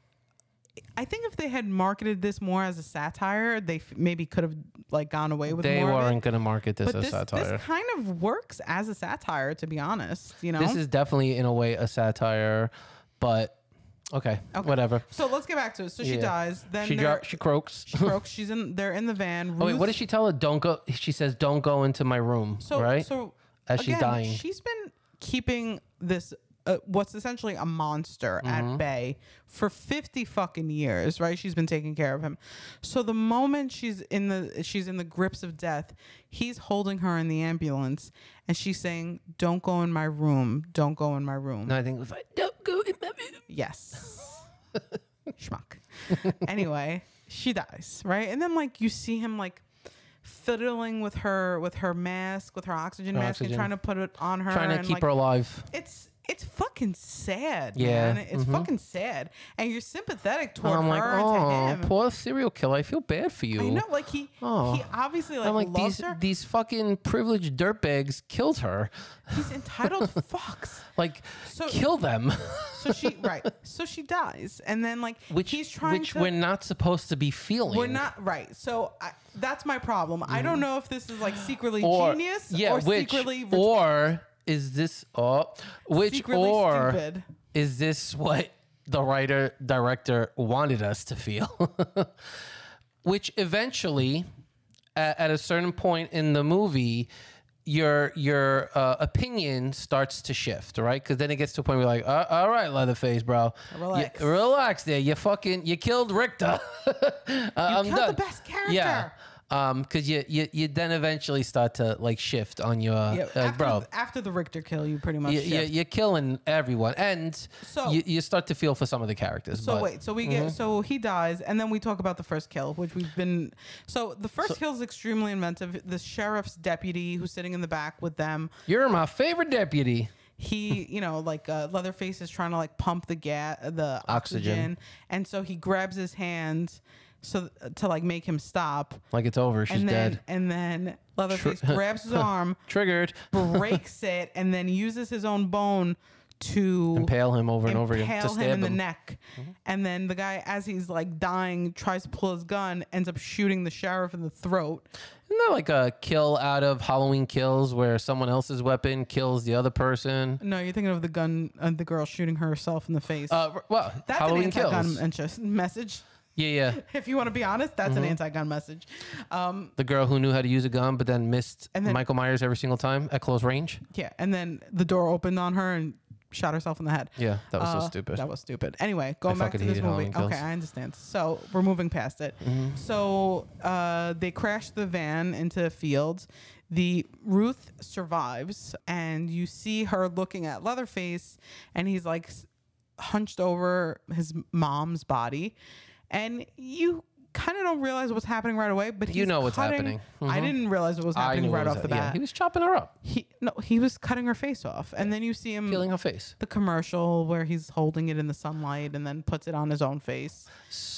I think if they had marketed this more as a satire, they f- maybe could have like gone away with They more of it. weren't going to market this But as this, satire. this kind of works as a satire, to be honest. You know. This is definitely, in a way, a satire, but okay, Okay. whatever. So let's get back to it. So she Yeah. dies. Then She they're- dro- she croaks. she croaks. She's in. They're in the van. Oh wait, Ruth- what does she tell her? Don't go. She says, "Don't go into my room." So right? so As she's again, dying. she's been keeping this uh, what's essentially a monster Mm-hmm. at bay for fifty fucking years, right? She's been taking care of him. So the moment she's in the she's in the grips of death, he's holding her in the ambulance and she's saying, "Don't go in my room. Don't go in my room." No, I think if I don't go in my room. Yes. Schmuck. Anyway, she dies, right? And then like you see him like fiddling with her with her mask, with her oxygen Her mask oxygen. and trying to put it on her. Trying to and, keep like, her alive. It's it's fucking sad, Yeah. man. It's Mhm. fucking sad. And you're sympathetic And toward I'm her like, and to oh, him. poor serial killer. I feel bad for you. I know, like he Oh. he obviously like, I'm like, loves these her. these fucking privileged dirtbags killed her. He's entitled fucks. Like, So kill them. so she right. So she dies. And then like which he's trying which to we're not supposed to be feeling. We're not right. So I, that's my problem. I don't know if this is like secretly Mm-hmm. Or- genius yeah, or which secretly ret- or is this oh which secretly or stupid. is this what the writer director wanted us to feel? Which eventually, at, at a certain point in the movie, your your uh, opinion starts to shift, right? Because then it gets to a point where you're like, uh, all right, Leatherface, bro, Relax. You- relax there. You fucking you killed Richter. uh, I'm killed done. the best character. Yeah. Um, because you, you you then eventually start to like shift on your Yeah, uh, after, bro. after the Richter kill, you pretty much You, you, shift. you're killing everyone, and So- you, you start to feel for some of the characters. So but wait, so we get so he dies, and then we talk about the first kill, which we've been. So the first kill is extremely inventive. The sheriff's deputy who's sitting in the back with them. you're my favorite deputy. He, you know, like uh, Leatherface is trying to like pump the gas, the oxygen. Oxygen. and so he grabs his hand, so to like make him stop. Like it's over. She's and then dead. and then Leatherface grabs his arm, Triggered. breaks it, and then uses his own bone to Impale him over and over again. impale To him stab in the him. neck. And then the guy, as he's like dying, tries to pull his gun, ends up shooting the sheriff in the throat. Isn't that like a kill out of Halloween Kills where someone else's weapon kills the other person? No, you're thinking of the gun, uh, the girl shooting herself in the face. Uh, well, That's Halloween an anti-gun Kills. interest- message. Yeah, yeah. If you want to be honest, that's Mm-hmm. an anti-gun message. Um, The girl who knew how to use a gun but then missed And then- Michael Myers every single time at close range. yeah, and then the door opened on her and shot herself in the head. Yeah, that was Uh, so stupid. That was stupid. Anyway, going I back to fucking this hated movie. Halloween Kills. Okay, I understand. So we're moving past it. Mm-hmm. So uh, they crash the van into the fields. The Ruth survives, and you see her looking at Leatherface, and he's like s- hunched over his mom's body, and you kind of don't realize what's happening right away. But You he's know what's cutting- happening. I Mhm. didn't realize what was I happening knew right what off was the that- yeah, bat. he was chopping her up, He no, he was cutting her face off, and then you see him peeling her face. the commercial where he's holding it in the sunlight and then puts it on his own face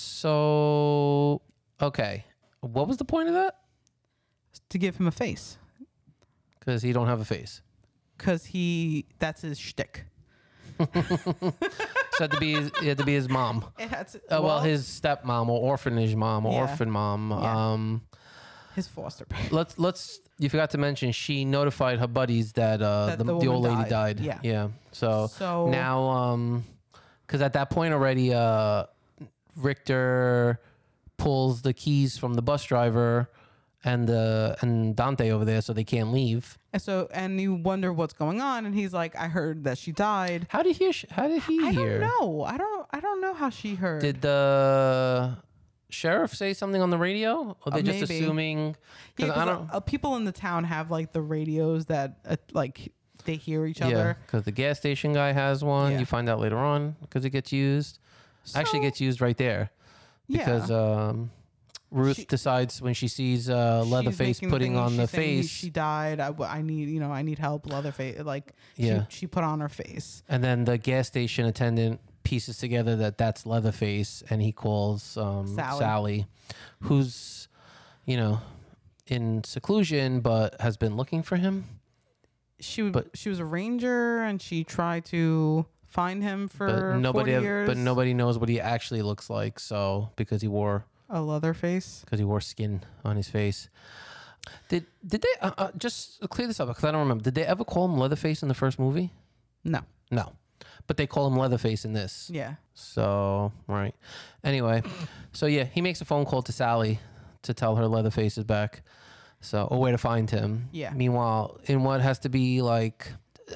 So, okay. What was the point of that? to give him a face Because he don't have a face. because he that's his shtick. So it had to be his, it had to be his mom. It had to, Uh, well, his stepmom or orphanage mom or Yeah. orphan mom. Yeah. Um, his foster parent. let's let's. You forgot to mention she notified her buddies that uh That the, the the, old woman lady died. died. Yeah. Yeah. So, So- now um, because at that point already uh, Richter pulls the keys from the bus driver and uh and Dante over there, so they can't leave. And so and you wonder what's going on, and he's like, I heard that she died. How did he? How did he I hear? don't know. I don't. I don't know how she heard. Did the sheriff say something on the radio? Or they Uh, just maybe. assuming? Yeah, Because 'cause, I don't. uh, uh, people in the town have like the radios that uh, like they hear each Yeah, other. because the gas station guy has one. Yeah. You find out later on because it gets used. Actually, So- gets used right there because yeah. um, Ruth She- decides when she sees uh, She's Leatherface making putting thing, on the she's saying he- face, She died. I, w- I need, you know, I need help. Leatherface, like, Yeah. she, she put on her face. and then the gas station attendant pieces together that that's Leatherface, and he calls um, Sally. Sally, who's, you know, in seclusion but has been looking for him. She, w- But- she was a ranger, and she tried to find him for But nobody, forty ev- years. but nobody knows what he actually looks like. So because he wore A Leatherface. because he wore skin on his face. Did did they uh, uh, just clear this up because I don't remember? Did they ever call him Leatherface in the first movie? No. No, but they call him Leatherface in this. Yeah. So right. Anyway, so yeah, he makes a phone call to Sally to tell her Leatherface is back. So or where to find him. Yeah. Meanwhile, in what has to be like uh,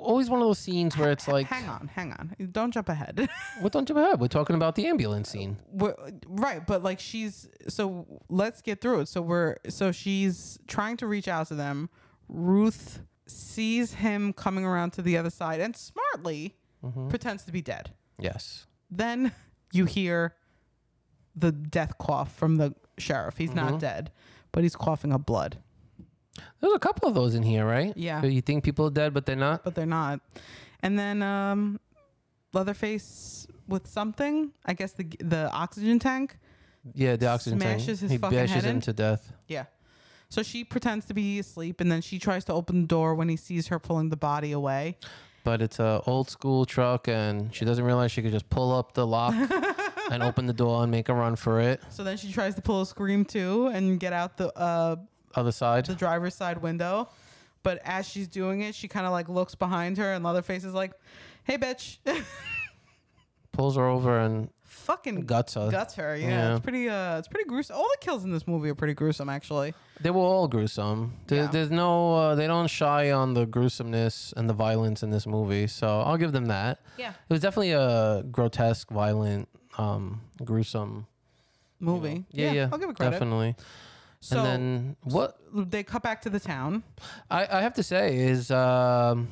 always one of those scenes where it's like, hang on, hang on, don't jump ahead. what don't jump ahead? We're talking about the ambulance scene. We're, right, but like she's so let's get through it. So we're so she's trying to reach out to them. Ruth sees him coming around to the other side and smartly Mm-hmm. pretends to be dead. Yes. Then you hear the death cough from the sheriff. He's Mm-hmm. not dead, but he's coughing up blood. There's a couple of those in here, right? Yeah. So you think people are dead, but they're not? But they're not. And then um, Leatherface with something, I guess the the oxygen tank. Yeah, the oxygen tank. Smashes his He fucking bashes head in? him to death. Yeah. So she pretends to be asleep, and then she tries to open the door when he sees her pulling the body away. But it's a old school truck, and she doesn't realize she could just pull up the lock and open the door and make a run for it. So then she tries to pull a scream too and get out the uh, Other side. the driver's side window. But as she's doing it, she kind of like looks behind her, and Leatherface is like, "Hey, bitch." Pulls her over and Fucking guts her. guts her. Yeah, Yeah. it's pretty. Uh, it's pretty gruesome. All the kills in this movie are pretty gruesome, actually. They were all gruesome. There, Yeah. There's no, uh, they don't shy on the gruesomeness and the violence in this movie. So I'll give them that. Yeah. It was definitely a grotesque, violent, um, gruesome Movie. Yeah, yeah, I'll give it credit. definitely. So and then what they cut back to the town. I, I have to say is um,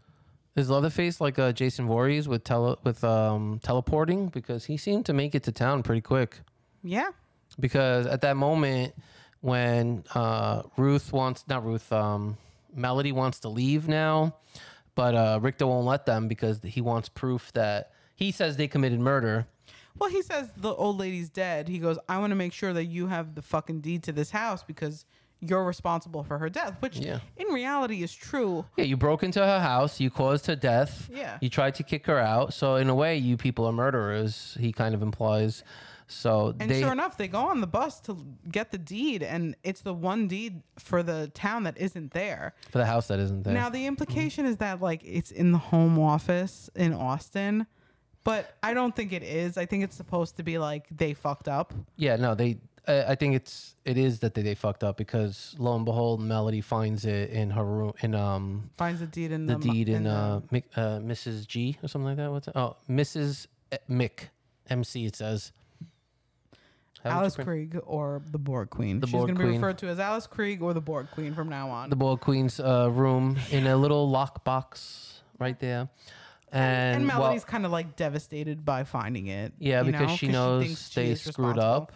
is Leatherface like uh, Jason Voorhees with tele with um, teleporting, because he seemed to make it to town pretty quick. Yeah. Because at that moment when uh, Ruth wants not Ruth um, Melody wants to leave now, but uh, Richter won't let them because he wants proof that he says they committed murder. Well, he says the old lady's dead. He goes, "I want to make sure that you have the fucking deed to this house because you're responsible for her death," which Yeah. in reality is true. Yeah, you broke into her house, you caused her death. Yeah. You tried to kick her out. So in a way, you people are murderers, he kind of implies. So And they sure enough, they go on the bus to get the deed, and it's the one deed for the town that isn't there. for the house that isn't there. Now, the implication is that like it's in the home office in Austin, but I don't think it is. I think it's supposed to be like they fucked up. yeah, no, they I I think it's it is that they, they fucked up, because lo and behold, Melody finds it in her room in um Finds the deed in the the, mo- deed in the- uh, Mick, uh Missus G or something like that. What's it? Oh, Missus Mick M C it says. How would you Alice print- Krieg or the Borg Queen. The She's Borg going to be Queen. referred to as Alice Krieg or the Borg Queen from now on. The Borg Queen's uh, room in a little lockbox right there. And, and well, Melody's kind of like devastated by finding it. yeah, you because know, she 'cause knows thinks she they is screwed responsible. up.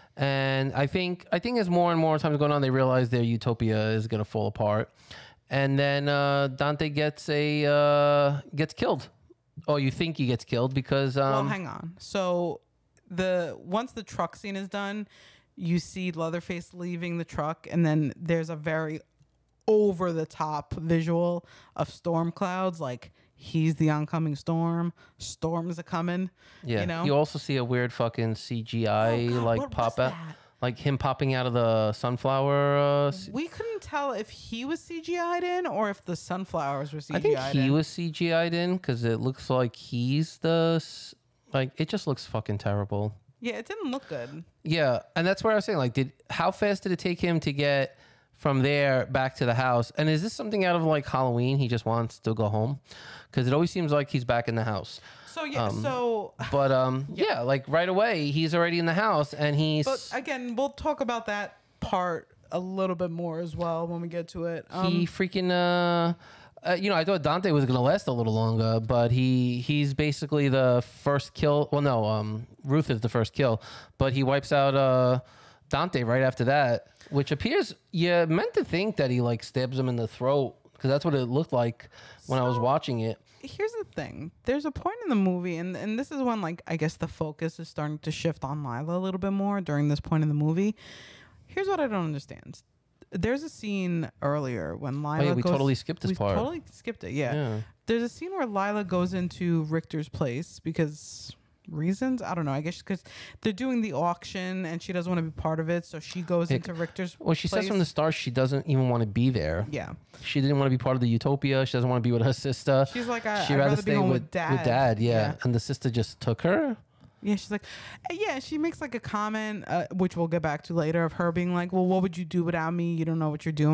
And I think I think as more and more times going on, they realize their utopia is gonna fall apart. And then uh, Dante gets a uh, gets killed. Oh, you think he gets killed because um, Well, hang on. So the once the truck scene is done, you see Leatherface leaving the truck, and then there's a very over the top visual of storm clouds, like he's the oncoming storm, storms are coming. yeah, you know. you also see a weird fucking C G I Oh, God, like what pop was out, that? like him popping out of the sunflower. Uh, s- We couldn't tell if he was C G I'd in or if the sunflowers were C G I'd I think he in. was C G I'd in because it looks like he's the s- like it just looks fucking terrible. Yeah, it didn't look good. Yeah, and that's where I was saying, like, did how fast did it take him to get from there back to the house? And is this something out of like Halloween? He just wants to go home, because it always seems like he's back in the house. So yeah, Um, so But um, yeah. like right away he's already in the house, and he's but again, we'll talk about that part a little bit more as well when we get to it. Um, he freaking uh, uh, you know, I thought Dante was gonna last a little longer, but he he's basically the first kill. Well, no, um, Ruth is the first kill, but he wipes out uh Dante right after that, which appears you meant to think that he like stabs him in the throat, because that's what it looked like when I was So- watching it. Here's the thing. There's a point in the movie, and, and this is when, like, I guess the focus is starting to shift on Lila a little bit more during this point in the movie. Here's what I don't understand. There's a scene earlier when Lila Oh, yeah, we goes... totally skipped this we part. totally skipped it, yeah. Yeah. There's a scene where Lila goes into Richter's place because... reasons I don't know, I guess because they're doing the auction and she doesn't want to be part of it, so she goes Yeah, into Richter's Well, she place. says from the start she doesn't even want to be there. Yeah, She didn't want to be part of the utopia. She doesn't want to be with her sister. she's like, I, She'd I'd rather rather be stay home with, with dad. with dad. Yeah. And the sister just took her. Yeah, she's like, eh, yeah, she makes like a comment, uh, which we'll get back to later, of her being like, well, what would you do without me? You don't know what you're doing.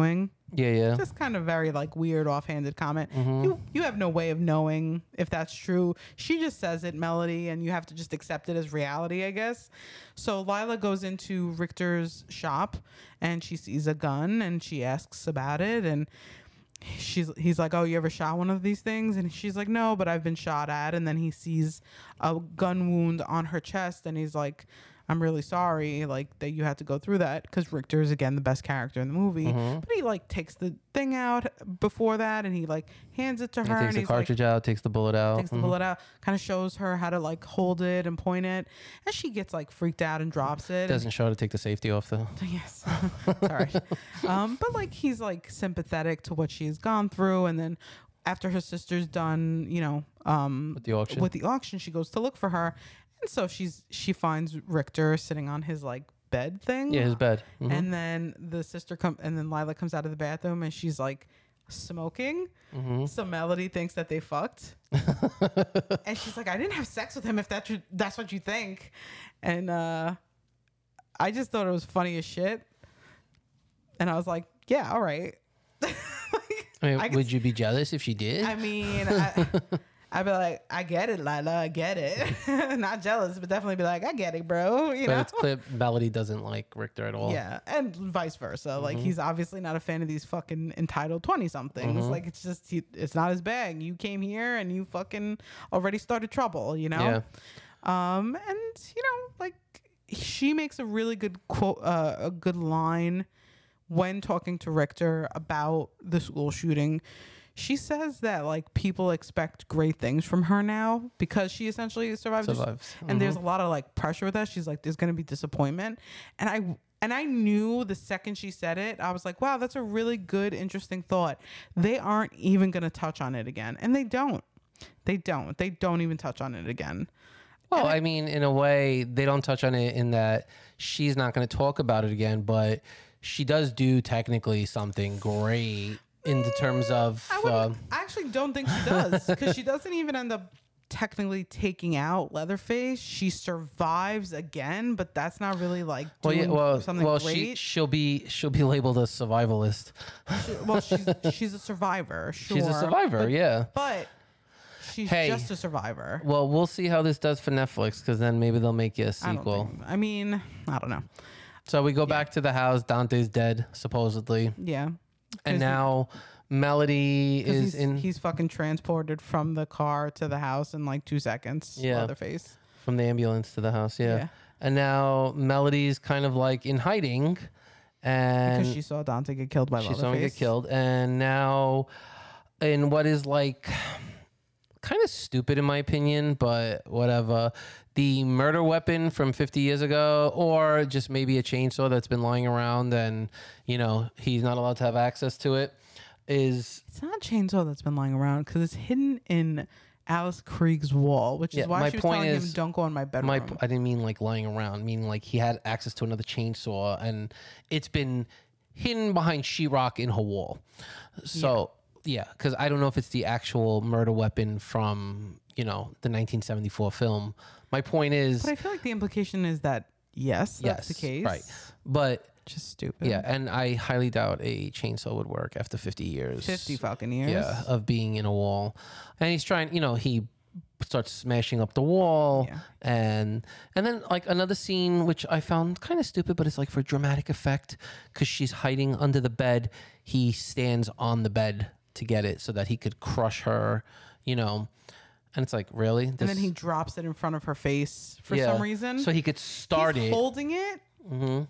Yeah, yeah. Just kind of very like weird offhanded comment. Mm-hmm. You you have no way of knowing if that's true. She just says it, Melody, and you have to just accept it as reality, I guess. So Lila goes into Richter's shop and she sees a gun and she asks about it, and she's he's like, "Oh, you ever shot one of these things?" And she's like, "No, but I've been shot at." And then he sees a gun wound on her chest and he's like, "I'm really sorry, like that you had to go through that," because Richter is again the best character in the movie. Mm-hmm. But he like takes the thing out before that, and he like hands it to He her, takes and the he's cartridge like, out, takes the bullet out. takes the Mhm. bullet out, kind of shows her how to like hold it and point it, and she gets like freaked out and drops it. Doesn't show how to take the safety off though. And, yes, sorry. Um, but like he's like sympathetic to what she's gone through, and then after her sister's done, you know, um, With the auction. with the auction, she goes to look for her. And so she's she finds Richter sitting on his like bed thing. Yeah, his bed. Mhm. And then the sister come and then Lila comes out of the bathroom and she's like smoking. Mhm. So Melody thinks that they fucked. And she's like, "I didn't have sex with him if that's your, that's what you think." And uh I just thought it was funny as shit. And I was like, "Yeah, all right." I mean, I could would you be jealous if she did? I mean, I, I'd be like, "I get it, Lila, I get it." Not jealous, but definitely be like, "I get it, bro." You but know? it's clear Melody doesn't like Richter at all. Yeah, and vice versa. Like Mm-hmm. he's obviously not a fan of these fucking entitled twenty somethings. Mm-hmm. Like it's just he, it's not his bag. You came here and you fucking already started trouble. You know. Yeah. Um, and you know, like she makes a really good quote, uh, a good line when talking to Richter about the school shooting. She says that like people expect great things from her now because she essentially survived. the sh- Survives. And there's a Mhm. lot of like pressure with that. She's like, there's gonna be disappointment, and I and I knew the second she said it, I was like, wow, that's a really good, interesting thought. They aren't even gonna touch on it again, and they don't. They don't. They don't even touch on it again. Well, And I mean, in a way, they don't touch on it in that she's not going to talk about it again, but she does do technically something great in the terms of. I, wouldn't- Um, I actually don't think she does because she doesn't even end up technically taking out Leatherface. She survives again, but that's not really like well, doing yeah, well, something well, she great. she'll be she'll be labeled a survivalist. She- well, she's she's a survivor. Sure, She's a survivor, but, yeah. but she's Hey. just a survivor. Well, we'll see how this does for Netflix because then maybe they'll make you a I don't sequel. think, I mean, I don't know. So we go back to the house. Dante's dead, supposedly, Yeah, and 'Cause- now Melody 'cause is he's, in he's fucking transported from the car to the house in like two seconds. Yeah. Leatherface. from the ambulance to the house. Yeah. Yeah. And now Melody's kind of like in hiding, and Because she saw Dante get killed by she Leatherface. saw him get killed, and now in what is like kind of stupid in my opinion, but whatever. The murder weapon from fifty years ago, or just maybe a chainsaw that's been lying around and, you know, he's not allowed to have access to it, is It's not a chainsaw that's been lying around because it's hidden in Alice Krieg's wall, which Yeah, is why my she was point telling him, is- "Don't go in my bedroom." my, I didn't mean like lying around, meaning like he had access to another chainsaw and it's been hidden behind sheetrock in her wall. So, yeah, because I don't know if it's the actual murder weapon from, you know, the nineteen seventy-four film. My point is, But I feel like the implication is that yes, that's the yes, case. right. But Just stupid. yeah, and I highly doubt a chainsaw would work after fifty years. fifty fucking years. Yeah, of being in a wall. And he's trying, you know, he starts smashing up the wall. Yeah. And and then like another scene which I found kind of stupid, but it's like for dramatic effect because she's hiding under the bed. He stands on the bed to get it so that he could crush her, you know. And it's like, really? And then he drops it in front of her face for Yeah. some reason. So he could start He's it. holding it, hmm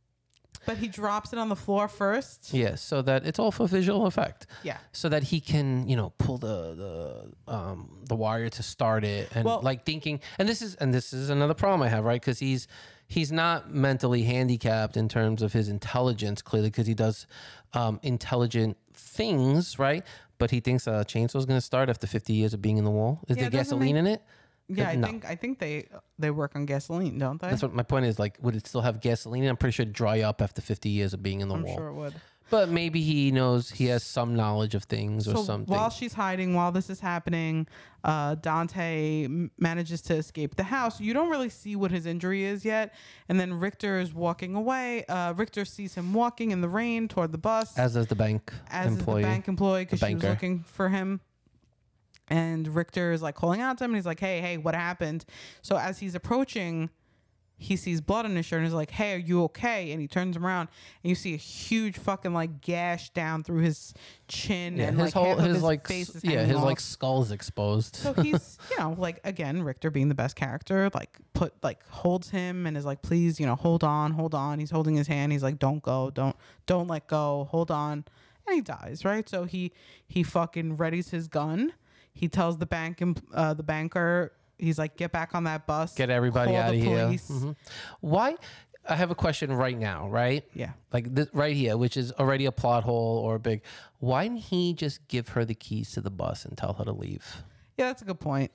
but he drops it on the floor first. Yeah, so that it's all for visual effect. Yeah. So that he can, you know, pull the the um the wire to start it and Well- like thinking and this is and this is another problem I have, right? Because he's he's not mentally handicapped in terms of his intelligence, clearly, because he does um intelligent things, right? But he thinks a chainsaw is going to start after fifty years of being in the wall. Is Yeah, there it doesn't gasoline make- in it? Yeah, I No. think I think they they work on gasoline, don't they? That's what my point is. Like, would it still have gasoline? I'm pretty sure it'd dry up after fifty years of being in the I'm wall. sure it would. But maybe he knows he has some knowledge of things or So something. while she's hiding, while this is happening, uh, Dante m- manages to escape the house. You don't really see what his injury is yet. And then Richter is walking away. Uh, Richter sees him walking in the rain toward the bus. As does the bank as employee. is the bank employee because she was banker. looking for him. And Richter is like calling out to him and he's like, hey, hey, what happened? So as he's approaching, he sees blood on his shirt and is like, hey, are you okay? And he turns around and you see a huge fucking like gash down through his chin Yeah, and his like whole half of his his like face s- is yeah hanging his off. like skull's exposed. So he's, you know, like again, Richter being the best character, like put like holds him and is like, please, you know, hold on, hold on. He's holding his hand. He's like, don't go, don't, don't let go, hold on, and he dies, right? So he he fucking readies his gun. He tells the bank em- uh, the banker, he's like, get back on that bus, Get everybody call out the of here. police. Mhm. Why? I have a question right now, right? Yeah. Like this right here, which is already a plot hole or a big. Why didn't he just give her the keys to the bus and tell her to leave? Yeah, that's a good point.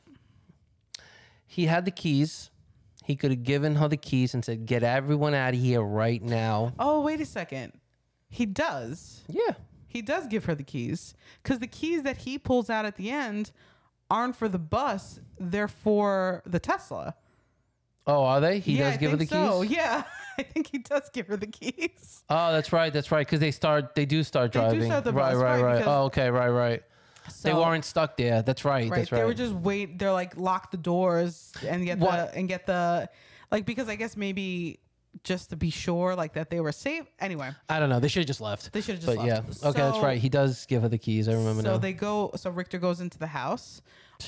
He had the keys. He could have given her the keys and said, "Get everyone out of here right now." Oh, wait a second. He does. Yeah. He does give her the keys because the keys that he pulls out at the end aren't for the bus. They're for the Tesla. Oh, are they? He yeah, does I give her the think so. keys. Yeah, I think he does give her the keys. Oh, that's right. That's right. Because they start. They do start They do driving. start the right, bus, right, right, right. because- Oh, okay. Right, right. they So- weren't stuck there. That's right. Right. That's right. They were just wait. They're like lock the doors and get What? the and get the like because I guess maybe just to be sure like that they were safe. Anyway, I don't know. They should have just left. they should have just But left. yeah. Okay, that's So- right. He does give her the keys. I remember So now. they go. So Richter goes into the house.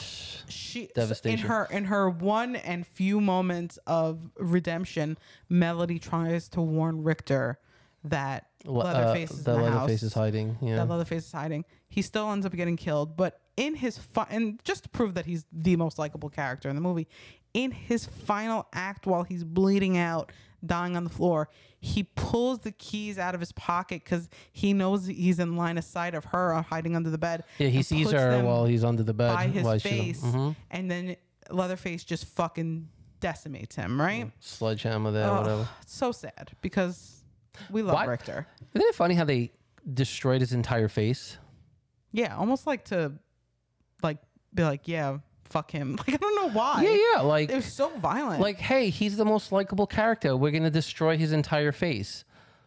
She Devastation. in her in her one and few moments of redemption, Melody tries to warn Richter that Le- Leatherface uh, is the in the Leatherface house. is hiding. Yeah. That Leatherface is hiding. He still ends up getting killed, but in his fi- and just to prove that he's the most likable character in the movie, in his final act while he's bleeding out, dying on the floor, he pulls the keys out of his pocket because he knows he's in line of sight of her hiding under the bed. yeah. He and sees puts her them while he's under the bed. by his while she's- face, mhm. and then Leatherface just fucking decimates him. Right? Sledgehammer there, Ugh, whatever. it's so sad because we love What? Richter. Isn't it funny how they destroyed his entire face? Yeah, almost like to, like, be like, yeah, fuck him. Like I don't know why. Yeah, yeah. Like, It was so violent. like, hey, he's the most likable character. We're gonna destroy his entire face.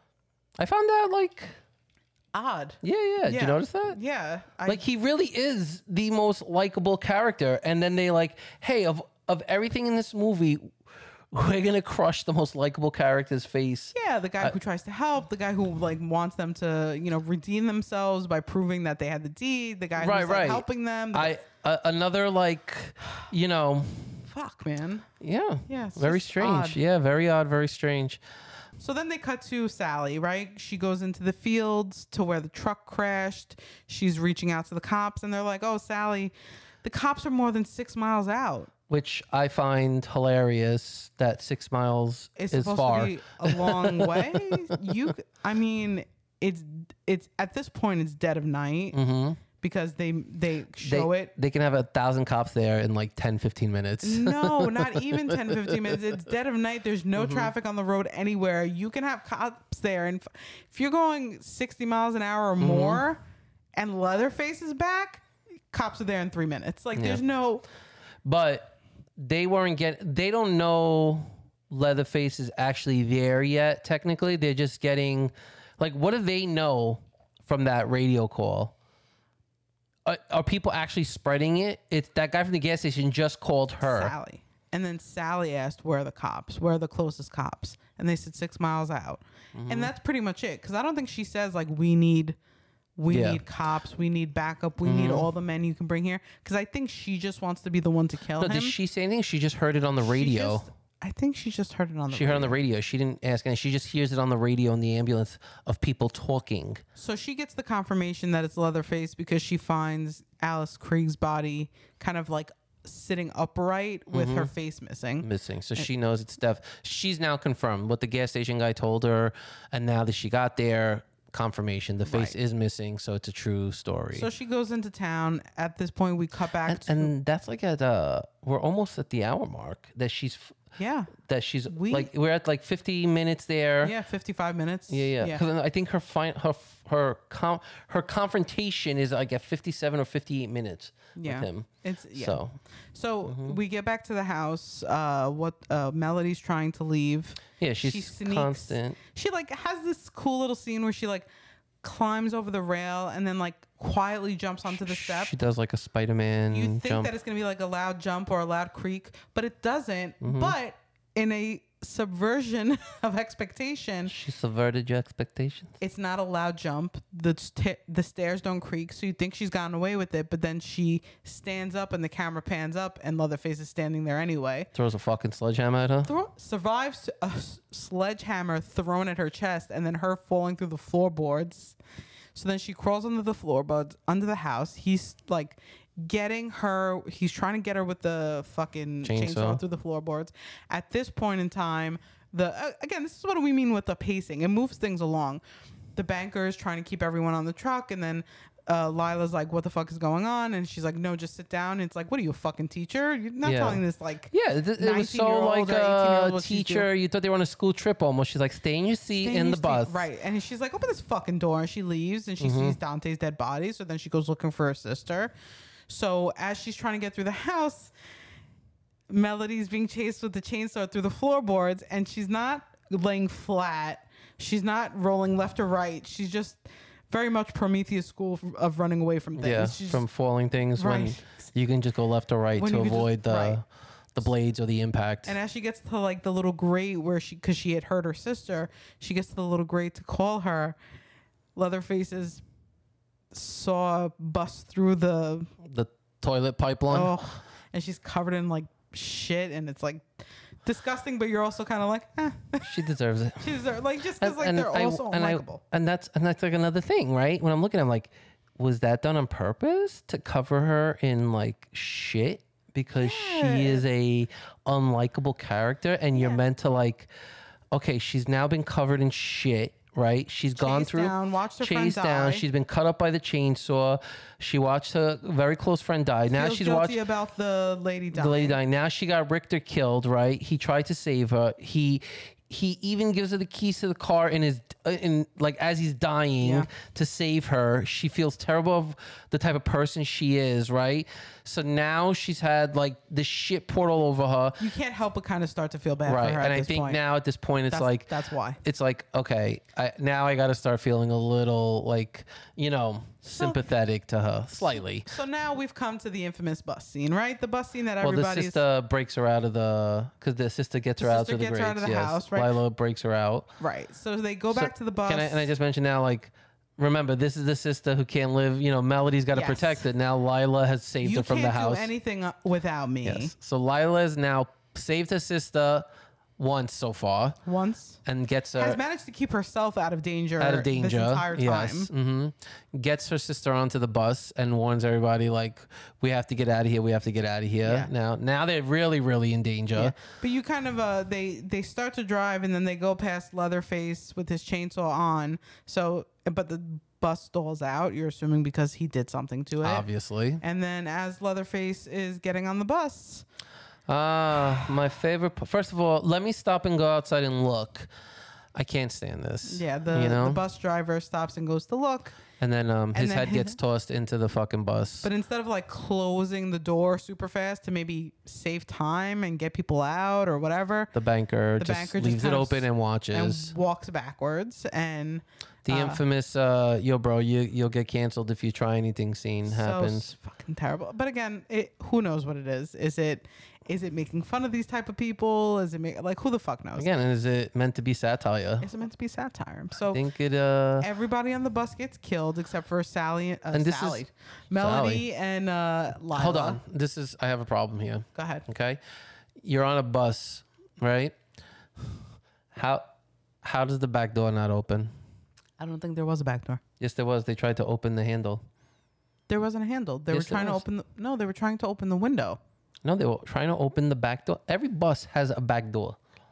I found that like, odd. yeah, yeah. Did Yeah. you notice that? Yeah. I, Like, he really is the most likable character. And then they like, hey, of of everything in this movie, we're gonna crush the most likable character's face. yeah, the guy who tries to help, the guy who like wants them to, you know, redeem themselves by proving that they had the deed, the guy Right, who's like, right. helping them. the- I uh, another like, you know, fuck, man. yeah, Yeah, it's very just strange. odd. Yeah, very odd, very strange. So then they cut to Sally, right? She goes into the fields to where the truck crashed. She's reaching out to the cops, and they're like, "Oh, Sally, the cops are more than six miles out. Which I find hilarious that six miles It's is supposed far. to be a long way. You, I mean, it's it's at this point it's dead of night Mm-hmm. because they they show they, it. They can have a thousand cops there in like ten, fifteen minutes. No, not even ten, fifteen minutes. It's dead of night. There's no Mm-hmm. traffic on the road anywhere. You can have cops there. And f- if you're going sixty miles an hour or Mm-hmm. more and Leatherface is back, cops are there in three minutes. Like, there's no. But they weren't get. They don't know Leatherface is actually there yet. Technically, they're just getting. Like, what do they know from that radio call? Are, are people actually spreading it? It's that guy from the gas station just called her. Sally. And then Sally asked, where are the cops? Where are the closest cops? And they said six miles out. Mm-hmm. And that's pretty much it. Because I don't think she says, like, we need. We Yeah. need cops. We need backup. We need all the men you can bring here. Because I think she just wants to be the one to kill No, him. did she say anything? She just heard it on the She radio. just- I think she just heard it on the She heard on the radio. She didn't ask anything. She just hears it on the radio in the ambulance of people talking. So she gets the confirmation that it's Leatherface because she finds Alice Krieg's body kind of like sitting upright with Mm-hmm. her face missing. Missing. So she knows it's Steph. She's now confirmed what the gas station guy told her. And now that she got there, confirmation. The face Right. is missing. So it's a true story. So she goes into town. At this point, we cut back and, to and that's like at, uh, we're almost at the hour mark that she's f- Yeah. that she's We- like we're at like fifty minutes there. Yeah, fifty-five minutes. Yeah, yeah. Yeah. Because I think her fi- her her com- her confrontation is like at fifty-seven or fifty-eight minutes Yeah. with him. It's yeah. So So Mm-hmm. we get back to the house. Uh, what uh, Melody's trying to leave. yeah, she's she sneaks. constant. She like has this cool little scene where she like climbs over the rail and then like quietly jumps onto the step. She does like a Spider-Man You think jump. that it's gonna be like a loud jump or a loud creak, but it doesn't. Mm-hmm. But in a subversion of expectation, She subverted your expectations. it's not a loud jump. The st- the stairs don't creak, so you think she's gotten away with it. But then she stands up, and the camera pans up, and Leatherface is standing there anyway. Throws a fucking sledgehammer at her. Throw, survives a s- sledgehammer thrown at her chest, and then her falling through the floorboards. So then she crawls under the floorboards under the house. He's like getting her. He's trying to get her with the fucking chainsaw, Chainsaw. through the floorboards. At this point in time, the uh, again, this is what we mean with the pacing. It moves things along. The banker is trying to keep everyone on the truck, and then uh, Lila's like, "What the fuck is going on?" And she's like, "No, just sit down." And it's like, "What are you, a fucking teacher? You're not Yeah. telling this like." Yeah, th- it was so nineteen-year-old like or eighteen-year-old a what she's teacher. You thought they were on a school trip almost. She's like, stay in your seat Stay in your the seat. bus. Right. And she's like, open this fucking door. And she leaves and she Mm-hmm. sees Dante's dead body. So then she goes looking for her sister. So as she's trying to get through the house, Melody's being chased with the chainsaw through the floorboards. And she's not laying flat. She's not rolling left or right. She's just very much Prometheus school f- of running away from things. Yeah, She's from falling things when Right. you can just go left or right When to you could just- avoid the right. the blades or the impact. And as she gets to like the little grate where she, because she had hurt her sister, she gets to the little grate to call her. Leatherface's saw bust through the the toilet pipeline. oh, and she's covered in like shit, and it's like disgusting. But you're also kind of like, eh. She deserves it. she's like just because And- like and they're I- also and I- unlikable. and that's and that's like another thing, right? When I'm looking, I'm like, was that done on purpose to cover her in like shit? Because Yeah. she is a unlikable character, and you're Yeah. meant to like, okay, she's now been covered in shit, right? She's gone Chased through, down, watched her friend chased down. die. She's been cut up by the chainsaw. She watched her very close friend die. Now Feels she's guilty watched about the lady dying. the lady dying. Now she got Richter killed, right? He tried to save her. He he even gives her the keys to the car in his in like as he's dying Yeah. to save her. She feels terrible of the type of person she is, right? So now she's had like this shit poured all over her, You can't help but kind of start to feel bad right? for her And at I this think point. now at this point it's that's, like that's why. it's like okay, I, now I got to start feeling a little like you know sympathetic to her slightly. So now we've come to the infamous bus scene, right? The bus scene that Well, the everybody's sister breaks her out of the because the sister gets The her out sister to the gets her out grates. of the Yes, house, right? Lila breaks her out. right. So they go So back to the bus. Can I, and I just mentioned now, like, remember, this is the sister who can't live. You know, Melody's got to Yes. protect it. Now Lila has saved you her from can't the house. do anything uh, without me. Yes. So Lila has now saved her sister once so far Once and gets her has managed to keep herself out of danger. out of danger. this entire time. Yes. hmm Gets her sister onto the bus and warns everybody, like, we have to get out of here. We have to get out of here. Yeah. Now, now they're really, really in danger. Yeah. But you kind of uh they they start to drive and then they go past Leatherface with his chainsaw on. So but the bus stalls out. You're assuming because he did something to it. Obviously. And then as Leatherface is getting on the bus, Ah, my favorite. p- First of all, let me stop and go outside and look. I can't stand this. yeah, the, you know. the bus driver stops and goes to look. and then um, and his then head his- gets tossed into the fucking bus. But instead of like closing the door super fast to maybe save time and get people out or whatever, the banker the just banker just leaves it kind of open s- and and watches. walks backwards and the uh, infamous, uh, yo, bro, you you'll get canceled if you try anything scene so happens. s- fucking terrible. But again, it who knows what it is? Is it is it making fun of these type of people? Is it ma- like who the fuck knows? Again, is it meant to be satire? Is it meant to be satire? I So think it. Uh, everybody on the bus gets killed except for Sally, uh, And this is- Sally, Melody, and uh, Lila. hold on, this is. I have a problem here. Go ahead. Okay, you're on a bus, right? How how does the back door not open? I don't think there was a back door. Yes, there was. They tried to open the handle. There wasn't a handle. They Yes, were there trying to was. open. The, no, they were trying to open the window. No, they were trying to open the back door. Every bus has a back door.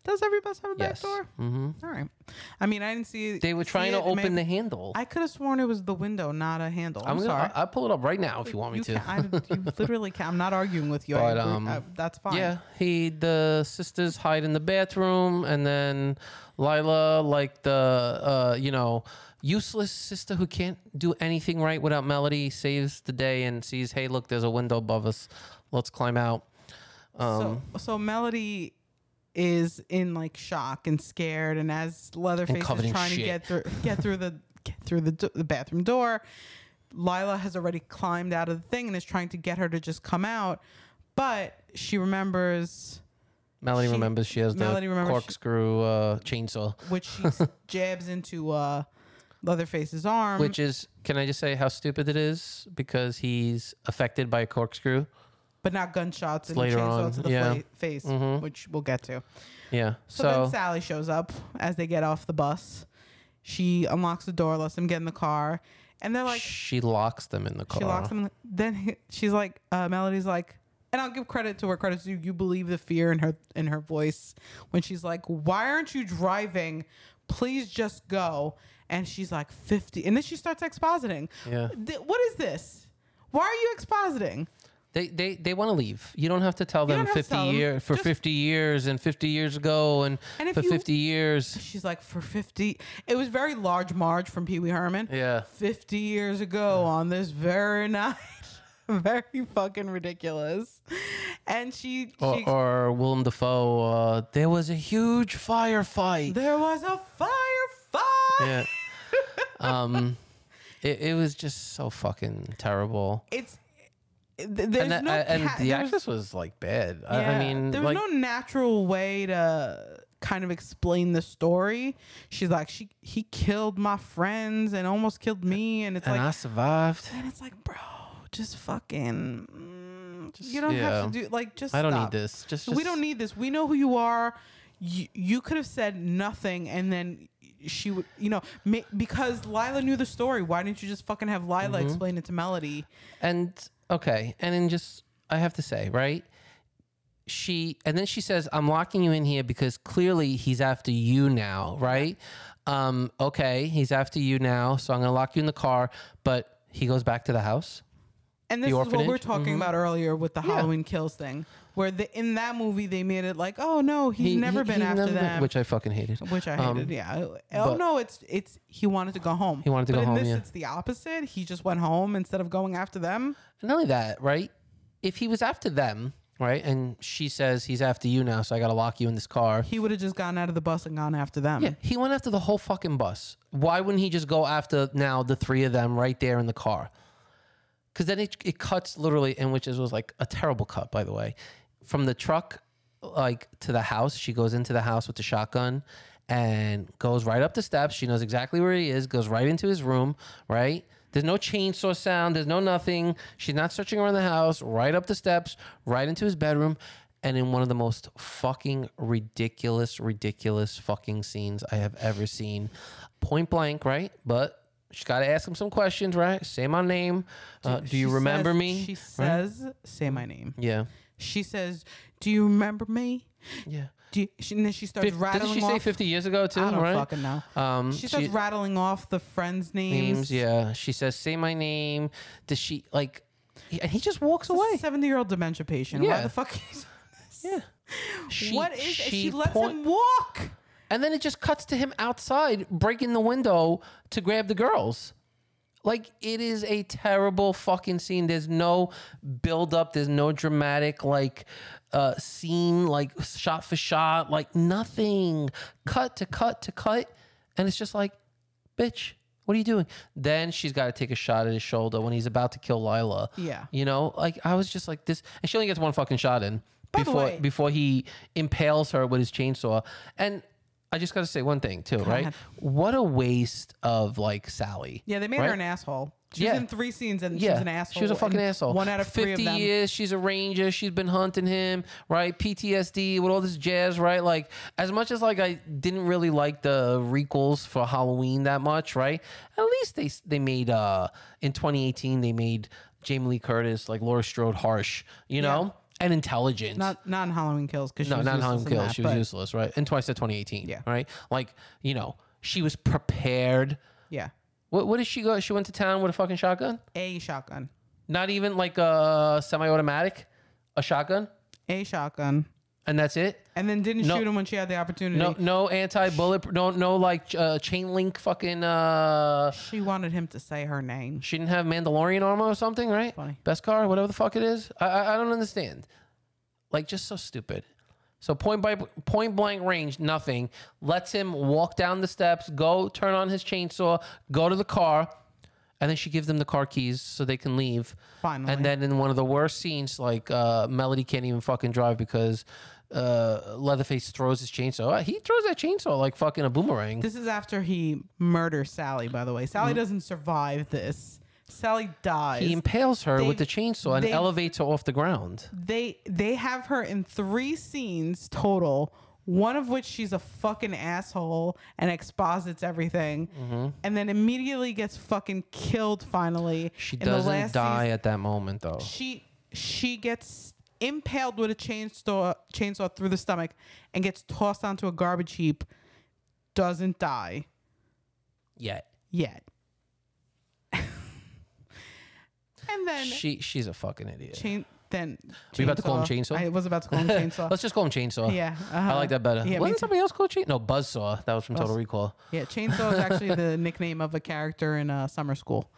Does every bus have a Yes. back door? Mm-hmm. All right. I mean, I didn't see. They were see trying it. to It may open have- the handle. I could have sworn it was the window, not a handle. I'm, I'm gonna, sorry. I, I'll pull it up right now if you want me to. Can, I, you literally can. I'm not arguing with you. I But, agree. um, Uh, that's fine. Yeah, he the sisters hide in the bathroom, and then Lila, like the uh, you know, useless sister who can't do anything right without Melody, saves the day and sees, hey, look, there's a window above us. Let's climb out. Um, so, so Melody is in like shock and scared, and as Leatherface covered is in trying to shit. get through, get through the get through the, do- the bathroom door, Lila has already climbed out of the thing and is trying to get her to just come out, but she remembers. Melody she- remembers she has Melody the remembers she- corkscrew uh, chainsaw, which she jabs into uh, Leatherface's arm. which is, can I just say how stupid it is? Because he's affected by a corkscrew. but not gunshots and Later a chainsaw on, to the yeah. fla- face, Mhm. which we'll get to. Yeah. So, So, then Sally shows up as they get off the bus. She unlocks the door, lets them get in the car, and they're like, she locks them in the car. she locks them. in the- Then he, she's like, uh, Melody's like, and I'll give credit to where credit's due. You believe the fear in her in her voice when she's like, "Why aren't you driving? Please just go." And she's like, fifty, and then she starts expositing. Yeah. Th- What is this? Why are you expositing? They they they want to leave. You don't have to tell You them don't have to fifty tell them. years for Just- fifty years and fifty years ago and, And if for you- fifty years. She's like, for fifty. It was very Large Marge from Pee Wee Herman. Yeah. fifty years ago on this very night. Very fucking ridiculous. And she, Or, she or Willem Dafoe. Uh, there was a huge firefight. there was a firefight. Yeah. um, it, it was just so fucking terrible. It's th- there's And, that- no and ca- the there's- actress was like bad. I, I yeah, mean, there was like no natural way to kind of explain the story. She's like, she he killed my friends and almost killed me, and it's and like, I survived. and it's like, bro, just fucking, mm, Just- you don't yeah. have to do like just. I don't stop. need this. Just, We just don't need this. We know who you are. You, you could have said nothing, and then she would, you know, ma- because Lila knew the story. Why didn't you just fucking have Lila Mm-hmm. explain it to Melody? And okay, and then just I have to say, right? She and then she says, "I'm locking you in here because clearly he's after you now, right? Um, okay, he's after you now, so I'm gonna lock you in the car." But he goes back to the house. And this The is what we we're orphanage? talking Mhm. about earlier with the Yeah. Halloween Kills thing, where the, in that movie they made it like, oh no, he's He- never he- been he's after never been- them, which I fucking hated. which I Um, hated. Yeah. Oh but- no, it's it's he wanted to go home. He wanted to but go in home, This, yeah. it's the opposite. He just went home instead of going after them. And not only that, right? If he was after them, right, and she says he's after you now, so I gotta lock you in this car. He would have just gotten out of the bus and gone after them. Yeah, he went after the whole fucking bus. Why wouldn't he just go after now the three of them right there in the car? Because then it, it cuts literally, and which is was like a terrible cut, by the way, from the truck like to the house. She goes into the house with the shotgun and goes right up the steps. She knows exactly where he is. Goes right into his room. Right. There's no chainsaw sound. There's no nothing. She's not searching around the house. Right up the steps. Right into his bedroom. And in one of the most fucking ridiculous, ridiculous fucking scenes I have ever seen. Point blank, right? But she's got to ask him some questions, right? Say my name. Uh, do She you remember says- me? She Right? says, "Say my name." Yeah. She says, "Do you remember me?" Yeah. Do you, she, and then she starts Fif- rattling Didn't she say off. fifty years ago, too? I don't right? fucking know. Um, She starts rattling off the friends' names. names. Yeah. She says, say my name. Does she, like, he, and he just walks away. seventy-year-old dementia patient. Why Yeah. the fuck is Yeah. She, what is it? She lets point- him walk. And then it just cuts to him outside breaking the window to grab the girls. Like, it is a terrible fucking scene. There's no build up. There's no dramatic, like, uh, scene, like, shot for shot, like, nothing. Cut to cut to cut. And it's just like, bitch, what are you doing? Then she's got to take a shot at his shoulder when he's about to kill Lila. Yeah. You know, like, I was just like this. And she only gets one fucking shot in By the before, way- before he impales her with his chainsaw. And I just got to say one thing, too, right? ahead. What a waste of, like, Sally. Yeah, they made right? her an asshole. She Yeah. was in three scenes and she Yeah, was an asshole. she was a fucking in asshole. One out of three Fifty of them. years, she's a ranger. She's been hunting him, right? P T S D with all this jazz, right? Like, as much as like I didn't really like the requels for Halloween that much, right? At least they they made uh in twenty eighteen they made Jamie Lee Curtis, like Laura Strode, harsh, you know. and intelligent. Not not in Halloween Kills because she no, was not in useless Halloween in Kills. that, She was but- useless, right? And Twice at twenty eighteen. Yeah. Right. Like, you know, she was prepared. Yeah, What what did she go? She went to town with a fucking shotgun. a shotgun, Not even like a semi-automatic, a shotgun, a shotgun, and that's it. and then didn't No. shoot him when she had the opportunity. No, no anti-bullet. No, no, like uh, chain link. Fucking. Uh, She wanted him to say her name. she didn't have Mandalorian armor or something, right? Funny. Beskar, whatever the fuck it is. I, I I don't understand. Like, just so stupid. So point by point blank range, nothing. Lets him walk down the steps, go turn on his chainsaw, go to the car, and then she gives them the car keys so they can leave. Finally. And then in one of the worst scenes, like uh, Melody can't even fucking drive because uh, Leatherface throws his chainsaw. He throws that chainsaw like fucking a boomerang. This is after he murders Sally, by the way. Sally doesn't survive this. Sally dies. He impales her with They've- the chainsaw and they've- elevates her off the ground. they they have her in three scenes total, one of which she's a fucking asshole and exposits everything, Mm-hmm. and then immediately gets fucking killed finally. She in the doesn't last die season. at that moment, though. She she gets impaled with a chainsaw chainsaw through the stomach and gets tossed onto a garbage heap. Doesn't die Yet. yet. And then She she's a fucking idiot. chain then We about to call him Chainsaw? I was about to call him Chainsaw. Let's just call him Chainsaw. Yeah, I uh-huh. like that better. Yeah, me Wasn't too. somebody else called Chainsaw? No, Buzzsaw. That was from Total Buzz- Recall. Yeah, Chainsaw is actually the nickname of a character in uh, Summer School.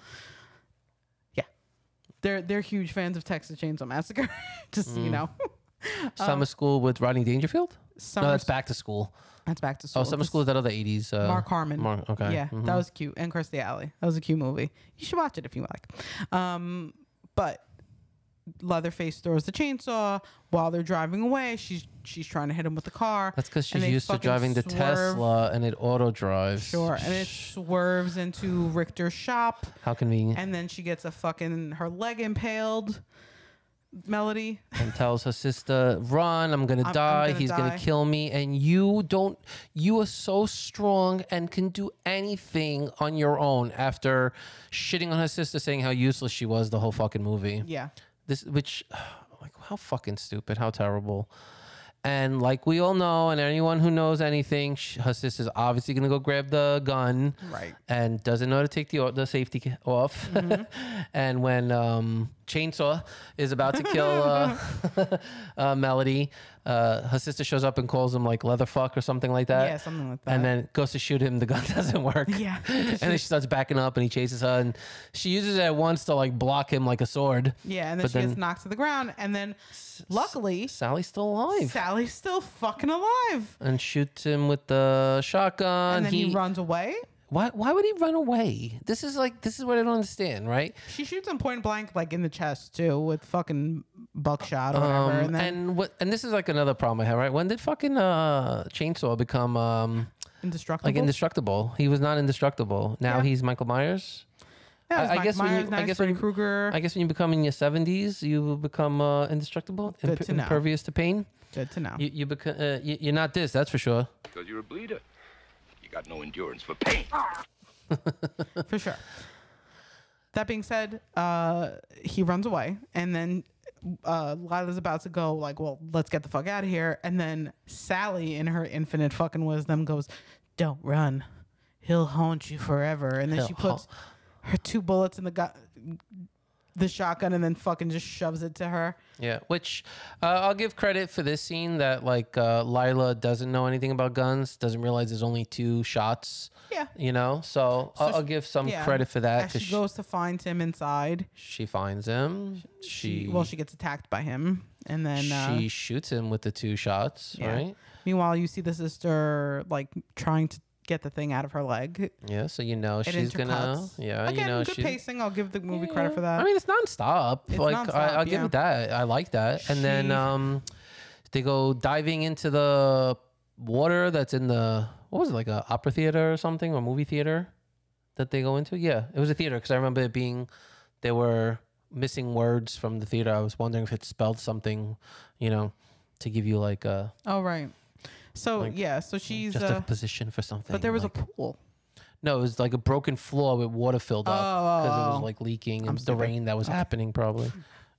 Yeah, they're they're huge fans of Texas Chainsaw Massacre. Just so you know, Summer School with Rodney Dangerfield? Summer, no, that's Back to School. That's back to school. Oh, Summer This- School is that other eighties. Uh, Mark Harmon. Mark, okay. Yeah, Mhm. that was cute. And Kirstie Alley. That was a cute movie. You should watch it if you like. Um, but Leatherface throws the chainsaw while they're driving away. She's she's trying to hit him with the car. That's because and she's they used to fucking driving the swerve. Tesla and it auto drives. Sure, and it swerves into Richter's shop, How convenient. and then she gets a fucking her leg impaled. Melody. And tells her sister, run, I'm gonna I'm die, gonna he's die." gonna kill me. And you don't, you are so strong and can do anything on your own after shitting on her sister, saying how useless she was the whole fucking movie. Yeah. This, which, like, how fucking stupid, how terrible. And like we all know, and anyone who knows anything, sh- her sister's obviously gonna go grab the gun, Right. and doesn't know how to take the o- the safety ca- off. Mm-hmm. And when um, Chainsaw is about to kill uh, uh, Melody, uh, her sister shows up and calls him like Leatherfuck or something like that. Yeah, something like that. And then goes to shoot him. The gun doesn't work. Yeah. And then she starts backing up, and he chases her, and she uses it at once to like block him like a sword. Yeah, and then But she gets then- knocked to the ground, and then luckily Sally's still alive. Sally's still fucking alive. And shoots him with the shotgun. And then he, runs away. Why? Why would he run away? This is like this is what I don't understand, right? She shoots him point blank, like in the chest too, with fucking buckshot or whatever. Um, and then and what? And this is like another problem I have, right? When did fucking uh, Chainsaw become um, indestructible. like indestructible? He was not indestructible. Now Yeah. he's Michael Myers. yeah, I- it was I Mike guess when you- Myers, I now guess it's when Freddy you- Krueger. I guess when you become in your seventies, you will become uh, indestructible, Good imp- to know. impervious to pain. Good to know. You you become uh, you, you're not this, that's for sure. Because you're a bleeder. You got no endurance for pain. For sure. That being said, uh, he runs away, and then uh, Lila's about to go, like, well, let's get the fuck out of here. And then Sally, in her infinite fucking wisdom, goes, don't run. He'll haunt you forever. And then He'll she puts her two bullets in the gu- the shotgun and then fucking just shoves it to her. Yeah, which uh, I'll give credit for this scene that like uh, Lila doesn't know anything about guns, doesn't realize there's only two shots. Yeah. You know, so, So I'll, I'll she- give some yeah. credit for that As because she she, goes to find him inside, she finds him. She, well, she gets attacked by him. And then uh, she shoots him with the two shots, Yeah. right? meanwhile, you see the sister like trying to get the thing out of her leg. Yeah, so you know It she's gonna. intercuts. Yeah, Again, you know good she. pacing. I'll give the movie Yeah. credit for that. I mean, it's nonstop. It's like nonstop, I, I'll give yeah. it that. I like that. And then She- um, they go diving into the water that's in the what was it like a opera theater or something or movie theater that they go into. Yeah, it was a theater because I remember it being there were missing words from the theater. I was wondering if it spelled something, you know, to give you like a oh right. So Like, yeah, so she's just uh, a position for something. but there was like, a pool. no, it was like a broken floor with water filled up because it Oh. was like leaking I'm and the stupid. rain that was happening probably.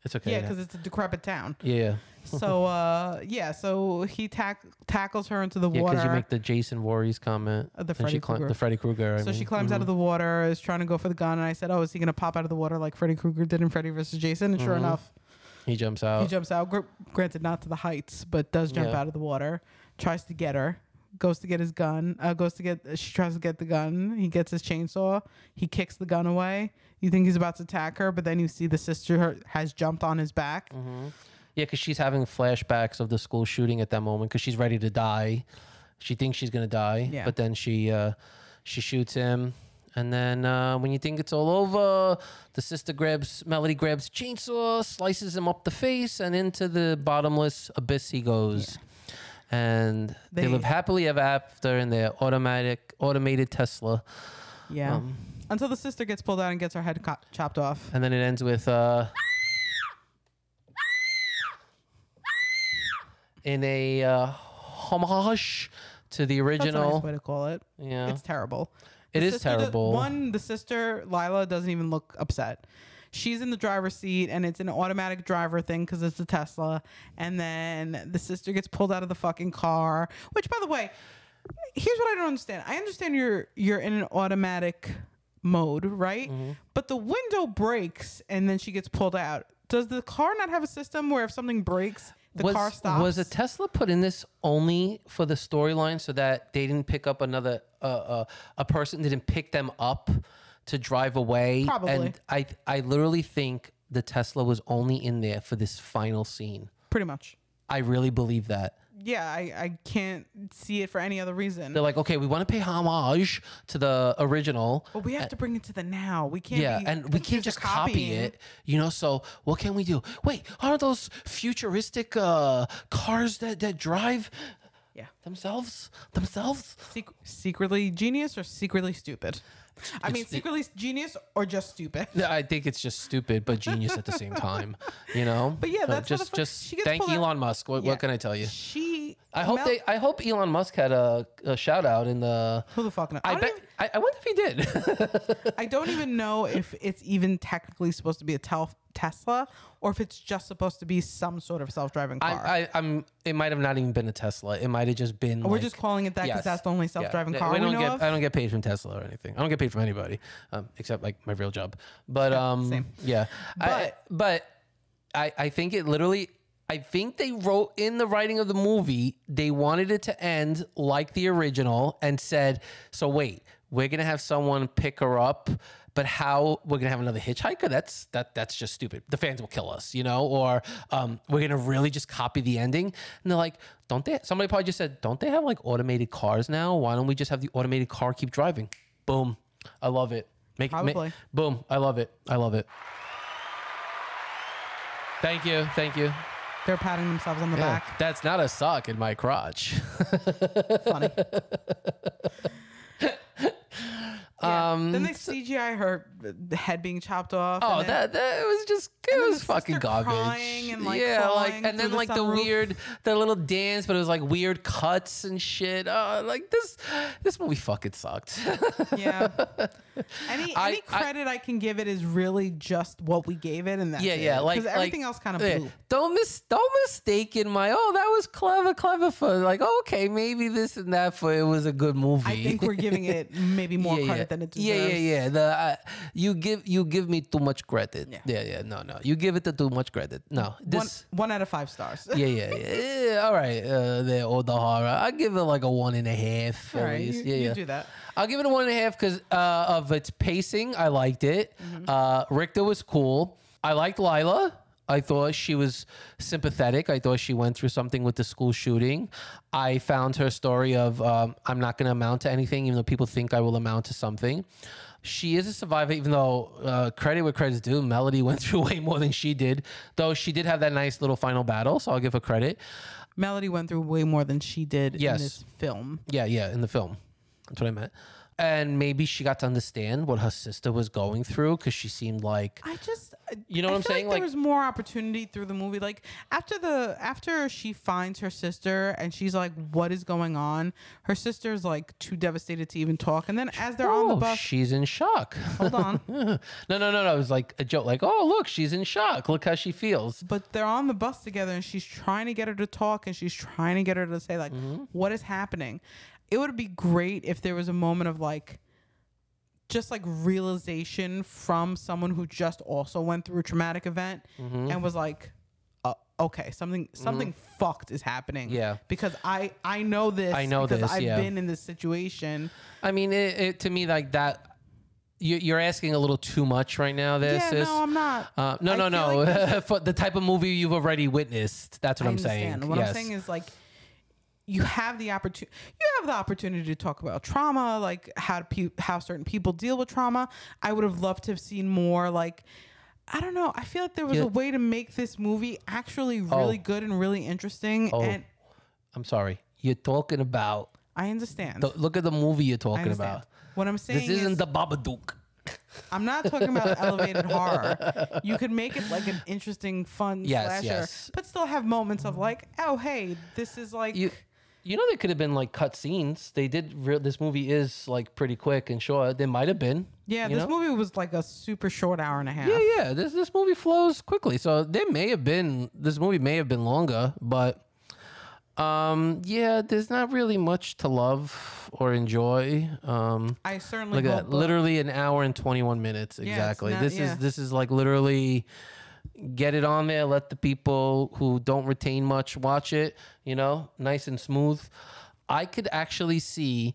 It's okay. Yeah, yeah. because it's a decrepit town. Yeah. So uh, yeah, so he tack- tackles her into the Yeah, water. because you make the Jason Voorhees comment. Uh, the and Freddy she cli- Krueger. The Freddy Krueger. I So she mean. climbs out Mhm. of the water, is trying to go for the gun, and I said, "Oh, is he gonna pop out of the water like Freddy Krueger did in Freddy versus Jason?" And sure Mhm. enough, He jumps out. he jumps out. Gr- granted, not to the heights, but does jump Yeah. out of the water. Tries to get her. Goes to get his gun. Uh, goes to get. She tries to get the gun. He gets his chainsaw. He kicks the gun away. You think he's about to attack her, but then you see the sister has jumped on his back. Mm-hmm. Yeah, because she's having flashbacks of the school shooting at that moment because she's ready to die. She thinks she's gonna die, Yeah. but then she uh, she shoots him. And then uh, when you think it's all over, the sister grabs Melody grabs a chainsaw, slices him up the face, and into the bottomless abyss he goes. And they, They- live happily ever after in their automatic automated Tesla. Yeah. Um, Until the sister gets pulled out and gets her head co- chopped off. And then it ends with uh, in a uh, homage to the That's a original. nice way to call it. Yeah, It's terrible. It The is sister do- terrible. one, the sister Lila doesn't even look upset. She's in the driver's seat, and it's an automatic driver thing because it's a Tesla. And then the sister gets pulled out of the fucking car. Which, by the way, here's what I don't understand. I understand you're you're in an automatic mode, right? Mm-hmm. But the window breaks, and then she gets pulled out. Does the car not have a system where if something breaks, the was, car stops? Was a Tesla put in this only for the storyline so that they didn't pick up another uh, uh, a person didn't pick them up to drive away? Probably. And I I literally think the Tesla was only in there for this final scene. Pretty much. I really believe that. Yeah, I, I can't see it for any other reason. They're like, okay, we want to pay homage to the original. But we have to bring it to the now. We can't. Yeah, be, and we can't just copy copying. it, you know. So what can we do? Wait, aren't those futuristic uh, cars that that drive Yeah. themselves themselves? Sec- secretly genius or secretly stupid? I mean, It's the- secretly genius or just stupid. No, I think it's just stupid, but genius at the same time. You know. But yeah, So that's how just the fuck- just she gets thank pulled out- Elon Musk. What, Yeah. what can I tell you? She. I hope Mel- they. I hope Elon Musk had a, a shout out in the. Who the fuck knows? I don't bet. even- I, I wonder if he did. I don't even know if it's even technically supposed to be a tel- Tesla or if it's just supposed to be some sort of self-driving car. I, I, I'm. It might have not even been a Tesla. It might have just been. We're like- just calling it that because Yes. that's the only self-driving Yeah. car we we, don't know get, of. I don't get paid from Tesla or anything. I don't get paid from anybody, um, except like my real job. But um, same. yeah, I, But- but I I think it literally. I think they wrote in the writing of the movie they wanted it to end like the original and said, so wait, we're gonna have someone pick her up. But how we're gonna have another hitchhiker? That's that. That's just stupid. The fans will kill us, you know. Or um, we're gonna really just copy the ending. And they're like, don't they? Somebody probably just said, don't they have like automated cars now? Why don't we just have the automated car keep driving? Boom, I love it. Make Probably. Ma- boom, I love it. I love it. Thank you, thank you. They're patting themselves on the Yeah, back. that's not a sock in my crotch. Funny. Yeah. Um, then they C G I her uh, head being chopped off. Oh, and then- that that was just it and then was the fucking sister garbage. crying and, like, yeah, like crawling and then through the like the sunroof. weird, the little dance, but it was like weird cuts and shit. Uh, like this, this movie fucking sucked. Yeah. Any I- any I- credit I, can give it is really just what we gave it, and that's yeah, it. yeah, like 'Cause everything like, else kind of yeah, blew. Don't mis don't mistake in my oh that was clever, clever for like okay maybe this and that for it was a good movie. I think we're giving it maybe more yeah, credit yeah. than it deserves. Yeah, yeah, yeah. The uh, you give you give me too much credit. Yeah. yeah, yeah. No, no. You give it the too much credit. No, One, this. one out of five stars. yeah, yeah, yeah, yeah. All right, uh, the old the horror. I give it like a one and a half. All at right, least. you, yeah, you yeah. do that. I'll give it a one and a half because uh, of its pacing. I liked it. Mm-hmm. Uh, Richter was cool. I liked Lila. I thought she was sympathetic. I thought she went through something with the school shooting. I found her story of um, I'm not going to amount to anything, even though people think I will amount to something. She is a survivor, even though uh, credit where credit's due. Melody went through way more than she did, though she did have that nice little final battle, so I'll give her credit. Melody went through way more than she did Yes. in this film. Yeah, yeah, in the film. That's what I meant. And maybe she got to understand what her sister was going through because she seemed like I just You know what I I'm feel saying? Like, Like, there was more opportunity through the movie. Like after the after she finds her sister and she's like, "What is going on?" Her sister's like too devastated to even talk. And then as they're on the oh, bus, she's in shock. hold on. no, no, no, no. It was like a joke. Like, oh, look, she's in shock. Look how she feels. But they're on the bus together and she's trying to get her to talk and she's trying to get her to say like, Mm-hmm. what is happening? It would be great if there was a moment of like just like realization from someone who just also went through a traumatic event Mm-hmm. and was like, uh, okay, something something fucked is happening. Yeah. Because I I know this. I know because this, I've yeah. been in this situation. I mean, it, it to me like that. You, you're asking a little too much right now. There, Yeah, sis. no, I'm not. Uh, no, I no, feel no. like there's For the type of movie you've already witnessed. That's what I I'm understand. saying. What yes. I'm saying is like you have the opportunity you have the opportunity to talk about trauma, like how to pe- how certain people deal with trauma. I would have loved to have seen more like I don't know. I feel like there was Yeah. a way to make this movie actually really Oh. good and really interesting. Oh. And I'm sorry. You're talking about. I understand. The, look at the movie you're I talking understand. about. What I'm saying This is isn't the Babadook. I'm not talking about elevated horror. You could make it like an interesting, fun Yes, slasher, yes. but still have moments of like, oh hey, this is like You, you know, there could have been like cut scenes. They did. Re- this movie is like pretty quick and short. There might have been. yeah, you this know? movie was like a super short hour and a half. Yeah, yeah. This this movie flows quickly. So there may have been this movie may have been longer, but um, yeah, there's not really much to love or enjoy. Um, I certainly look at hope, that, uh, literally an hour and twenty-one minutes it's exactly. not- this yeah. is this is like literally get it on there. Let the people who don't retain much watch it. You know, nice and smooth. I could actually see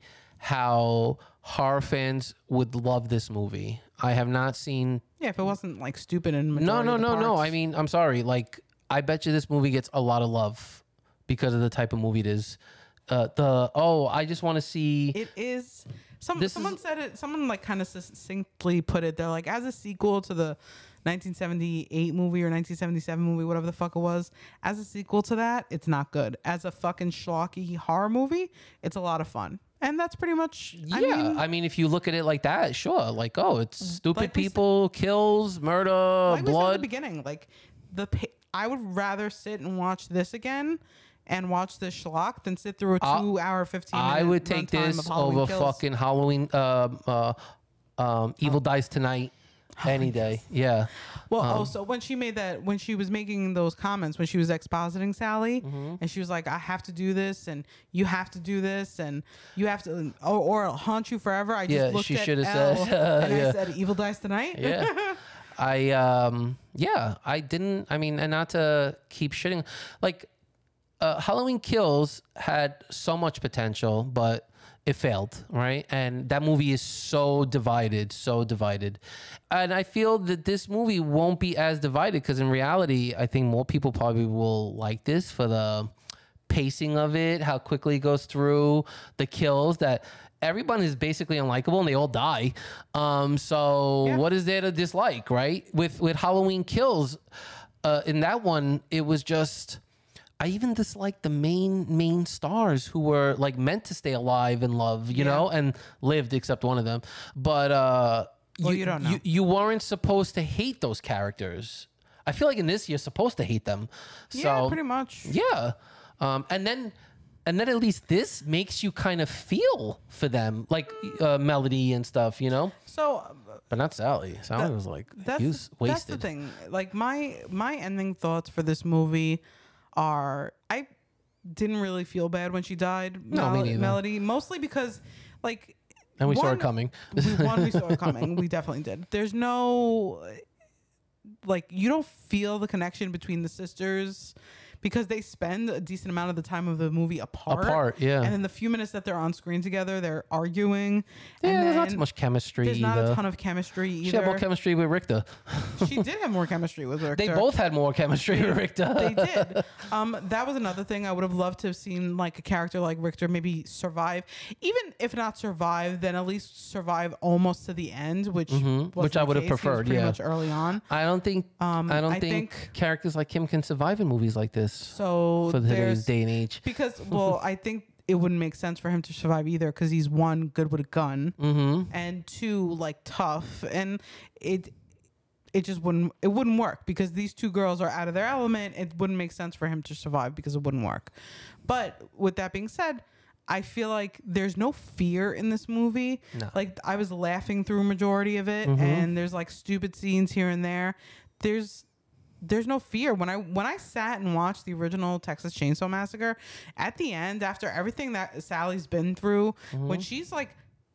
how horror fans would love this movie. I have not seen. Yeah, if it wasn't like stupid and No, majority no, of the no, no. parts. I mean, I'm sorry. Like, I bet you this movie gets a lot of love because of the type of movie it is. Uh, the oh, I just want to see. it is. Some This someone is- said it. Someone like kind of succinctly put it. They're like, as a sequel to the nineteen seventy-eight movie or nineteen seventy-seven movie, whatever the fuck it was. As a sequel to that, it's not good. As a fucking schlocky horror movie, it's a lot of fun. And that's pretty much. Yeah, I I mean, mean, if you look at it like that, sure. Like, oh, it's stupid Like we said- people, kills, murder, like we said at the blood. beginning, like the pa- I would rather sit and watch this again and watch this schlock than sit through a I'll- two hour fifteen. I minute would take runtime this of Halloween over Kills. fucking Halloween. Uh, uh, um, Evil Dies Tonight any day. Yeah. Well, Um, also when she made that, when she was making those comments, when she was expositing Sally, Mm-hmm. and she was like, "I have to do this, and you have to do this, and you have to, or, or it'll haunt you forever." I just Yeah, looked she at should have Elle, said, and yeah. I said, "Evil Dies Tonight." Yeah. I um yeah, I didn't I mean and not to keep shitting like uh Halloween Kills had so much potential, but it failed, right? And that movie is so divided, so divided. And I feel that this movie won't be as divided because in reality, I think more people probably will like this for the pacing of it, how quickly it goes through the kills that everyone is basically unlikable and they all die. Um, so Yeah. what is there to dislike, right? With with Halloween Kills, uh, in that one, it was just I even disliked the main main stars who were like meant to stay alive and love, you Yeah. know, and lived except one of them. But uh, Well, you don't know. You, you weren't supposed to hate those characters. I feel like in this you're supposed to hate them. So Yeah, pretty much. yeah. Um, and then and then at least this makes you kind of feel for them, like uh, Melody and stuff, you know? So uh, But not Sally. Sally That- was like, that's he the, was that's the wasted. thing. Like my my ending thoughts for this movie are I didn't really feel bad when she died. No, me neither. Melody, mostly because like And we saw one- it coming. we, one, we saw it coming. We definitely did. There's no like you don't feel the connection between the sisters because they spend a decent amount of the time of the movie apart. Apart, yeah. And then the few minutes that they're on screen together, they're arguing. Yeah, and there's not then too much chemistry There's either. not a ton of chemistry either. She had more chemistry with Richter. She did have more chemistry with Richter. They both had more chemistry with Richter. They did. Um, that was another thing I would have loved to have seen, like a character like Richter maybe survive, even if not survive, then at least survive almost to the end, which wasn't Mm-hmm. Which I the would have case. He was preferred, pretty yeah. much early on. I don't think Um, I don't I think, think- characters like him can survive in movies like this So for today's there's day and age. because well, I think it wouldn't make sense for him to survive either because he's one good with a gun Mm-hmm. and two like tough and it. it just wouldn't it wouldn't work because these two girls are out of their element. It wouldn't make sense for him to survive because it wouldn't work. But with that being said, I feel like there's no fear in this movie. No. Like I was laughing through a majority of it, Mhm. and there's like stupid scenes here and there. There's there's no fear when I when I sat and watched the original Texas Chainsaw Massacre. At the end, after everything that Sally's been through, Mm-hmm. when she's like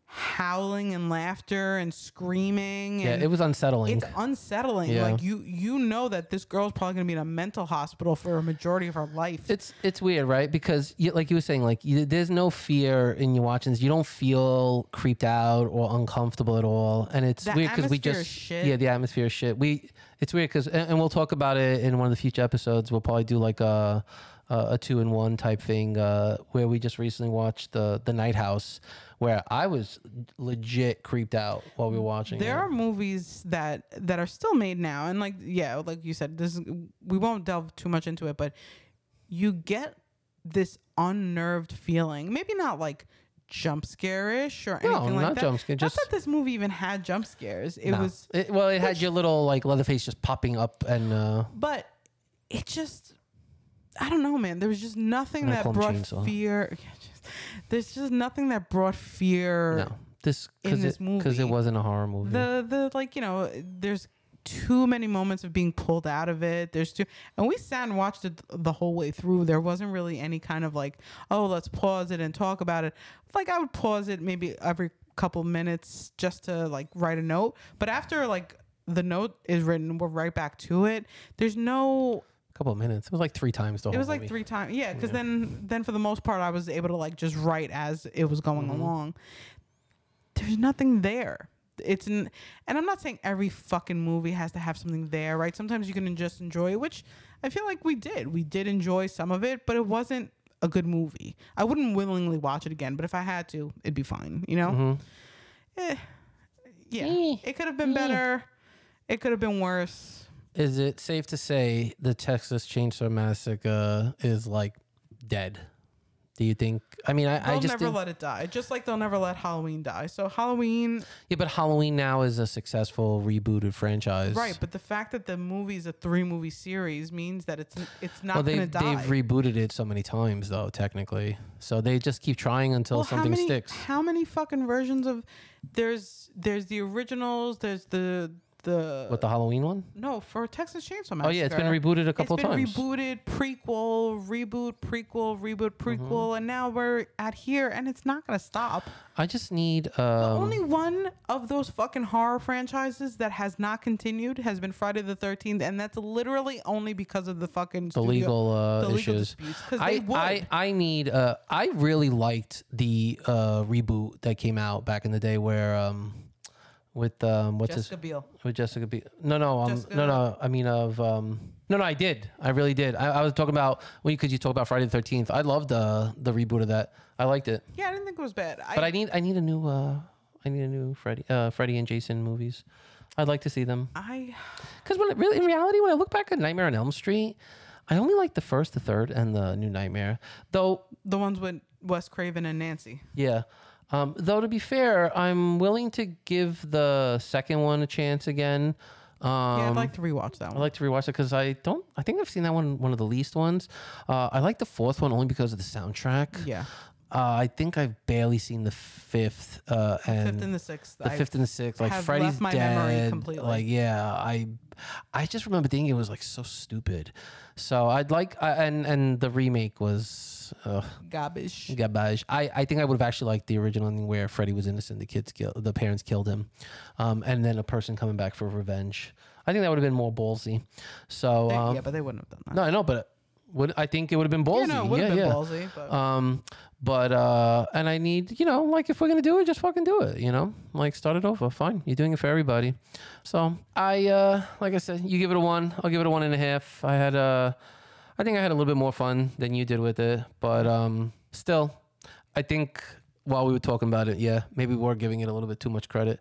howling and laughter and screaming, Yeah, and it was unsettling. it's unsettling. Yeah. Like you you know that this girl's probably gonna be in a mental hospital for a majority of her life. It's it's weird, right? Because you, like you were saying, like you, there's no fear in your watching this. You don't feel creeped out or uncomfortable at all, and it's The weird because we atmosphere is just shit. yeah, the atmosphere is shit. We it's weird because and, and we'll talk about it in one of the future episodes. We'll probably do like a a, a two in one type thing uh, where we just recently watched the the Night House, where I was legit creeped out while we were watching. There it. are movies that that are still made now, and like yeah, like you said, this is, we won't delve too much into it, but you get this unnerved feeling. Maybe not like jump scare-ish or No, anything like not that. jump scare, Not just- that this movie even had jump scares. It No. was, It- well, it had which- your little like Leatherface just popping up and. Uh, but it just. I don't know, man. There was just nothing And I that call him brought Chainsaw. fear. Yeah, just- there's just nothing that brought fear. No, this in because this it because it movie. wasn't a horror movie. The the like you know, there's too many moments of being pulled out of it. There's too, and we sat and watched it the whole way through. There wasn't really any kind of like, oh, let's pause it and talk about it. Like I would pause it maybe every couple minutes just to like write a note. But after like the note is written, we're right back to it. There's no. couple of minutes. It was like three times the whole It was like movie. three times. Yeah, because then then for the most part, I was able to like just write as it was going Mm-hmm. along. There's nothing there. It's an, and I'm not saying every fucking movie has to have something there, right? Sometimes you can just enjoy it, which I feel like we did. We did enjoy some of it, but it wasn't a good movie. I wouldn't willingly watch it again, but if I had to, it'd be fine. You know? Mhm. Eh, yeah, Eh. it could have been better. It could have been worse. Is it safe to say the Texas Chainsaw Massacre is like dead? Do you think? I mean, I, They'll I just never think, let it die, just like they'll never let Halloween die. So Halloween, yeah, but Halloween now is a successful rebooted franchise, right? But the fact that the movie's a three movie series means that it's it's not Well, going to they've die. they've rebooted it so many times though, technically. So they just keep trying until Well, how something many, sticks. How many fucking versions of there's there's the originals, there's the the With the Halloween one? no for Texas Chainsaw Massacre. Oh yeah, it's been rebooted a couple it's been times. rebooted, prequel, reboot, prequel, reboot, prequel, and now we're at here, and it's not gonna stop. I just need The um, only one of those fucking horror franchises that has not continued has been Friday the thirteenth, and that's literally only because of the fucking the studio, legal uh, the legal issues. disputes. Because I, they would. I I need uh I really liked the uh reboot that came out back in the day where um with um what's Jessica his Biel. with Jessica Biel. No no um Jessica- no no I mean of um no no I did I really did I, I was talking about when because you talk about Friday the thirteenth. I loved the the reboot of that. I liked it, Yeah, I didn't think it was bad. but I need I need a new uh I need a new Freddy uh Freddy and Jason movies. I'd like to see them. I Because when it really, in reality, when I look back at Nightmare on Elm Street, I only like the first, the third, and the New Nightmare. Though, the ones with Wes Craven and Nancy. yeah. Um, though to be fair, I'm willing to give the second one a chance again. Um, Yeah, I'd like to rewatch that I one. like to rewatch it because I don't. I think I've seen that one, one of the least ones. Uh, I like the fourth one only because of the soundtrack. Yeah, Uh, I think I've barely seen the fifth. Uh, and fifth and the sixth. the I fifth and the sixth, like have Freddy's left my dead. memory completely. Like, yeah, I, I just remember thinking it was like so stupid. So I'd like, I and and the remake was uh, Garbage. garbage. I I think I would have actually liked the original ending where Freddy was innocent, the kids kill, the parents killed him, um, and then a person coming back for revenge. I think that would have been more ballsy. So They- um, yeah, but they wouldn't have done that. no, I know, but would I think it would have been ballsy? Yeah, no, it would have yeah, been yeah. ballsy. But Um, but uh, and I need, you know, like if we're gonna do it, just fucking do it, you know, like start it over. Fine, you're doing it for everybody. So I, uh, like I said, you give it a one, I'll give it a one and a half. I had uh, I think I had a little bit more fun than you did with it, but um, still, I think while we were talking about it, yeah, maybe we're giving it a little bit too much credit.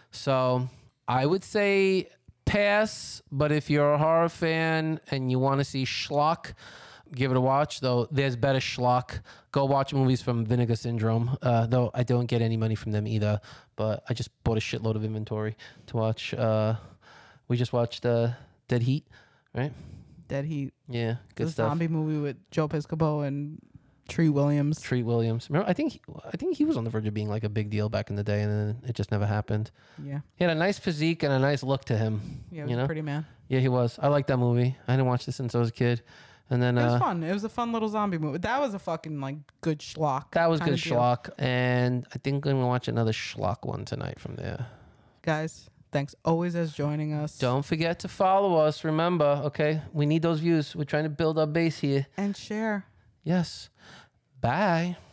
So I would say pass, but if you're a horror fan and you want to see schlock, give it a watch. Though there's better schlock. Go watch movies from Vinegar Syndrome. Uh, though I don't get any money from them either, but I just bought a shitload of inventory to watch. Uh, We just watched uh, Dead Heat, right? Dead Heat. Yeah, good the stuff. zombie movie with Joe Piscopo and Tree Williams. Treat Williams. Remember, I think he, I think he was on the verge of being like a big deal back in the day, and then it just never happened. Yeah. He had a nice physique and a nice look to him. Yeah, he was you know? a pretty man. Yeah, he was. I like that movie. I didn't watch this since I was a kid, and then It was uh, fun. It was a fun little zombie movie. That was a fucking like good schlock. that was kinda good deal. schlock. And I think I'm gonna watch another schlock one tonight from there. Guys, thanks always as joining us. Don't forget to follow us. Remember, okay, we need those views. We're trying to build our base here. And share. Yes. Bye.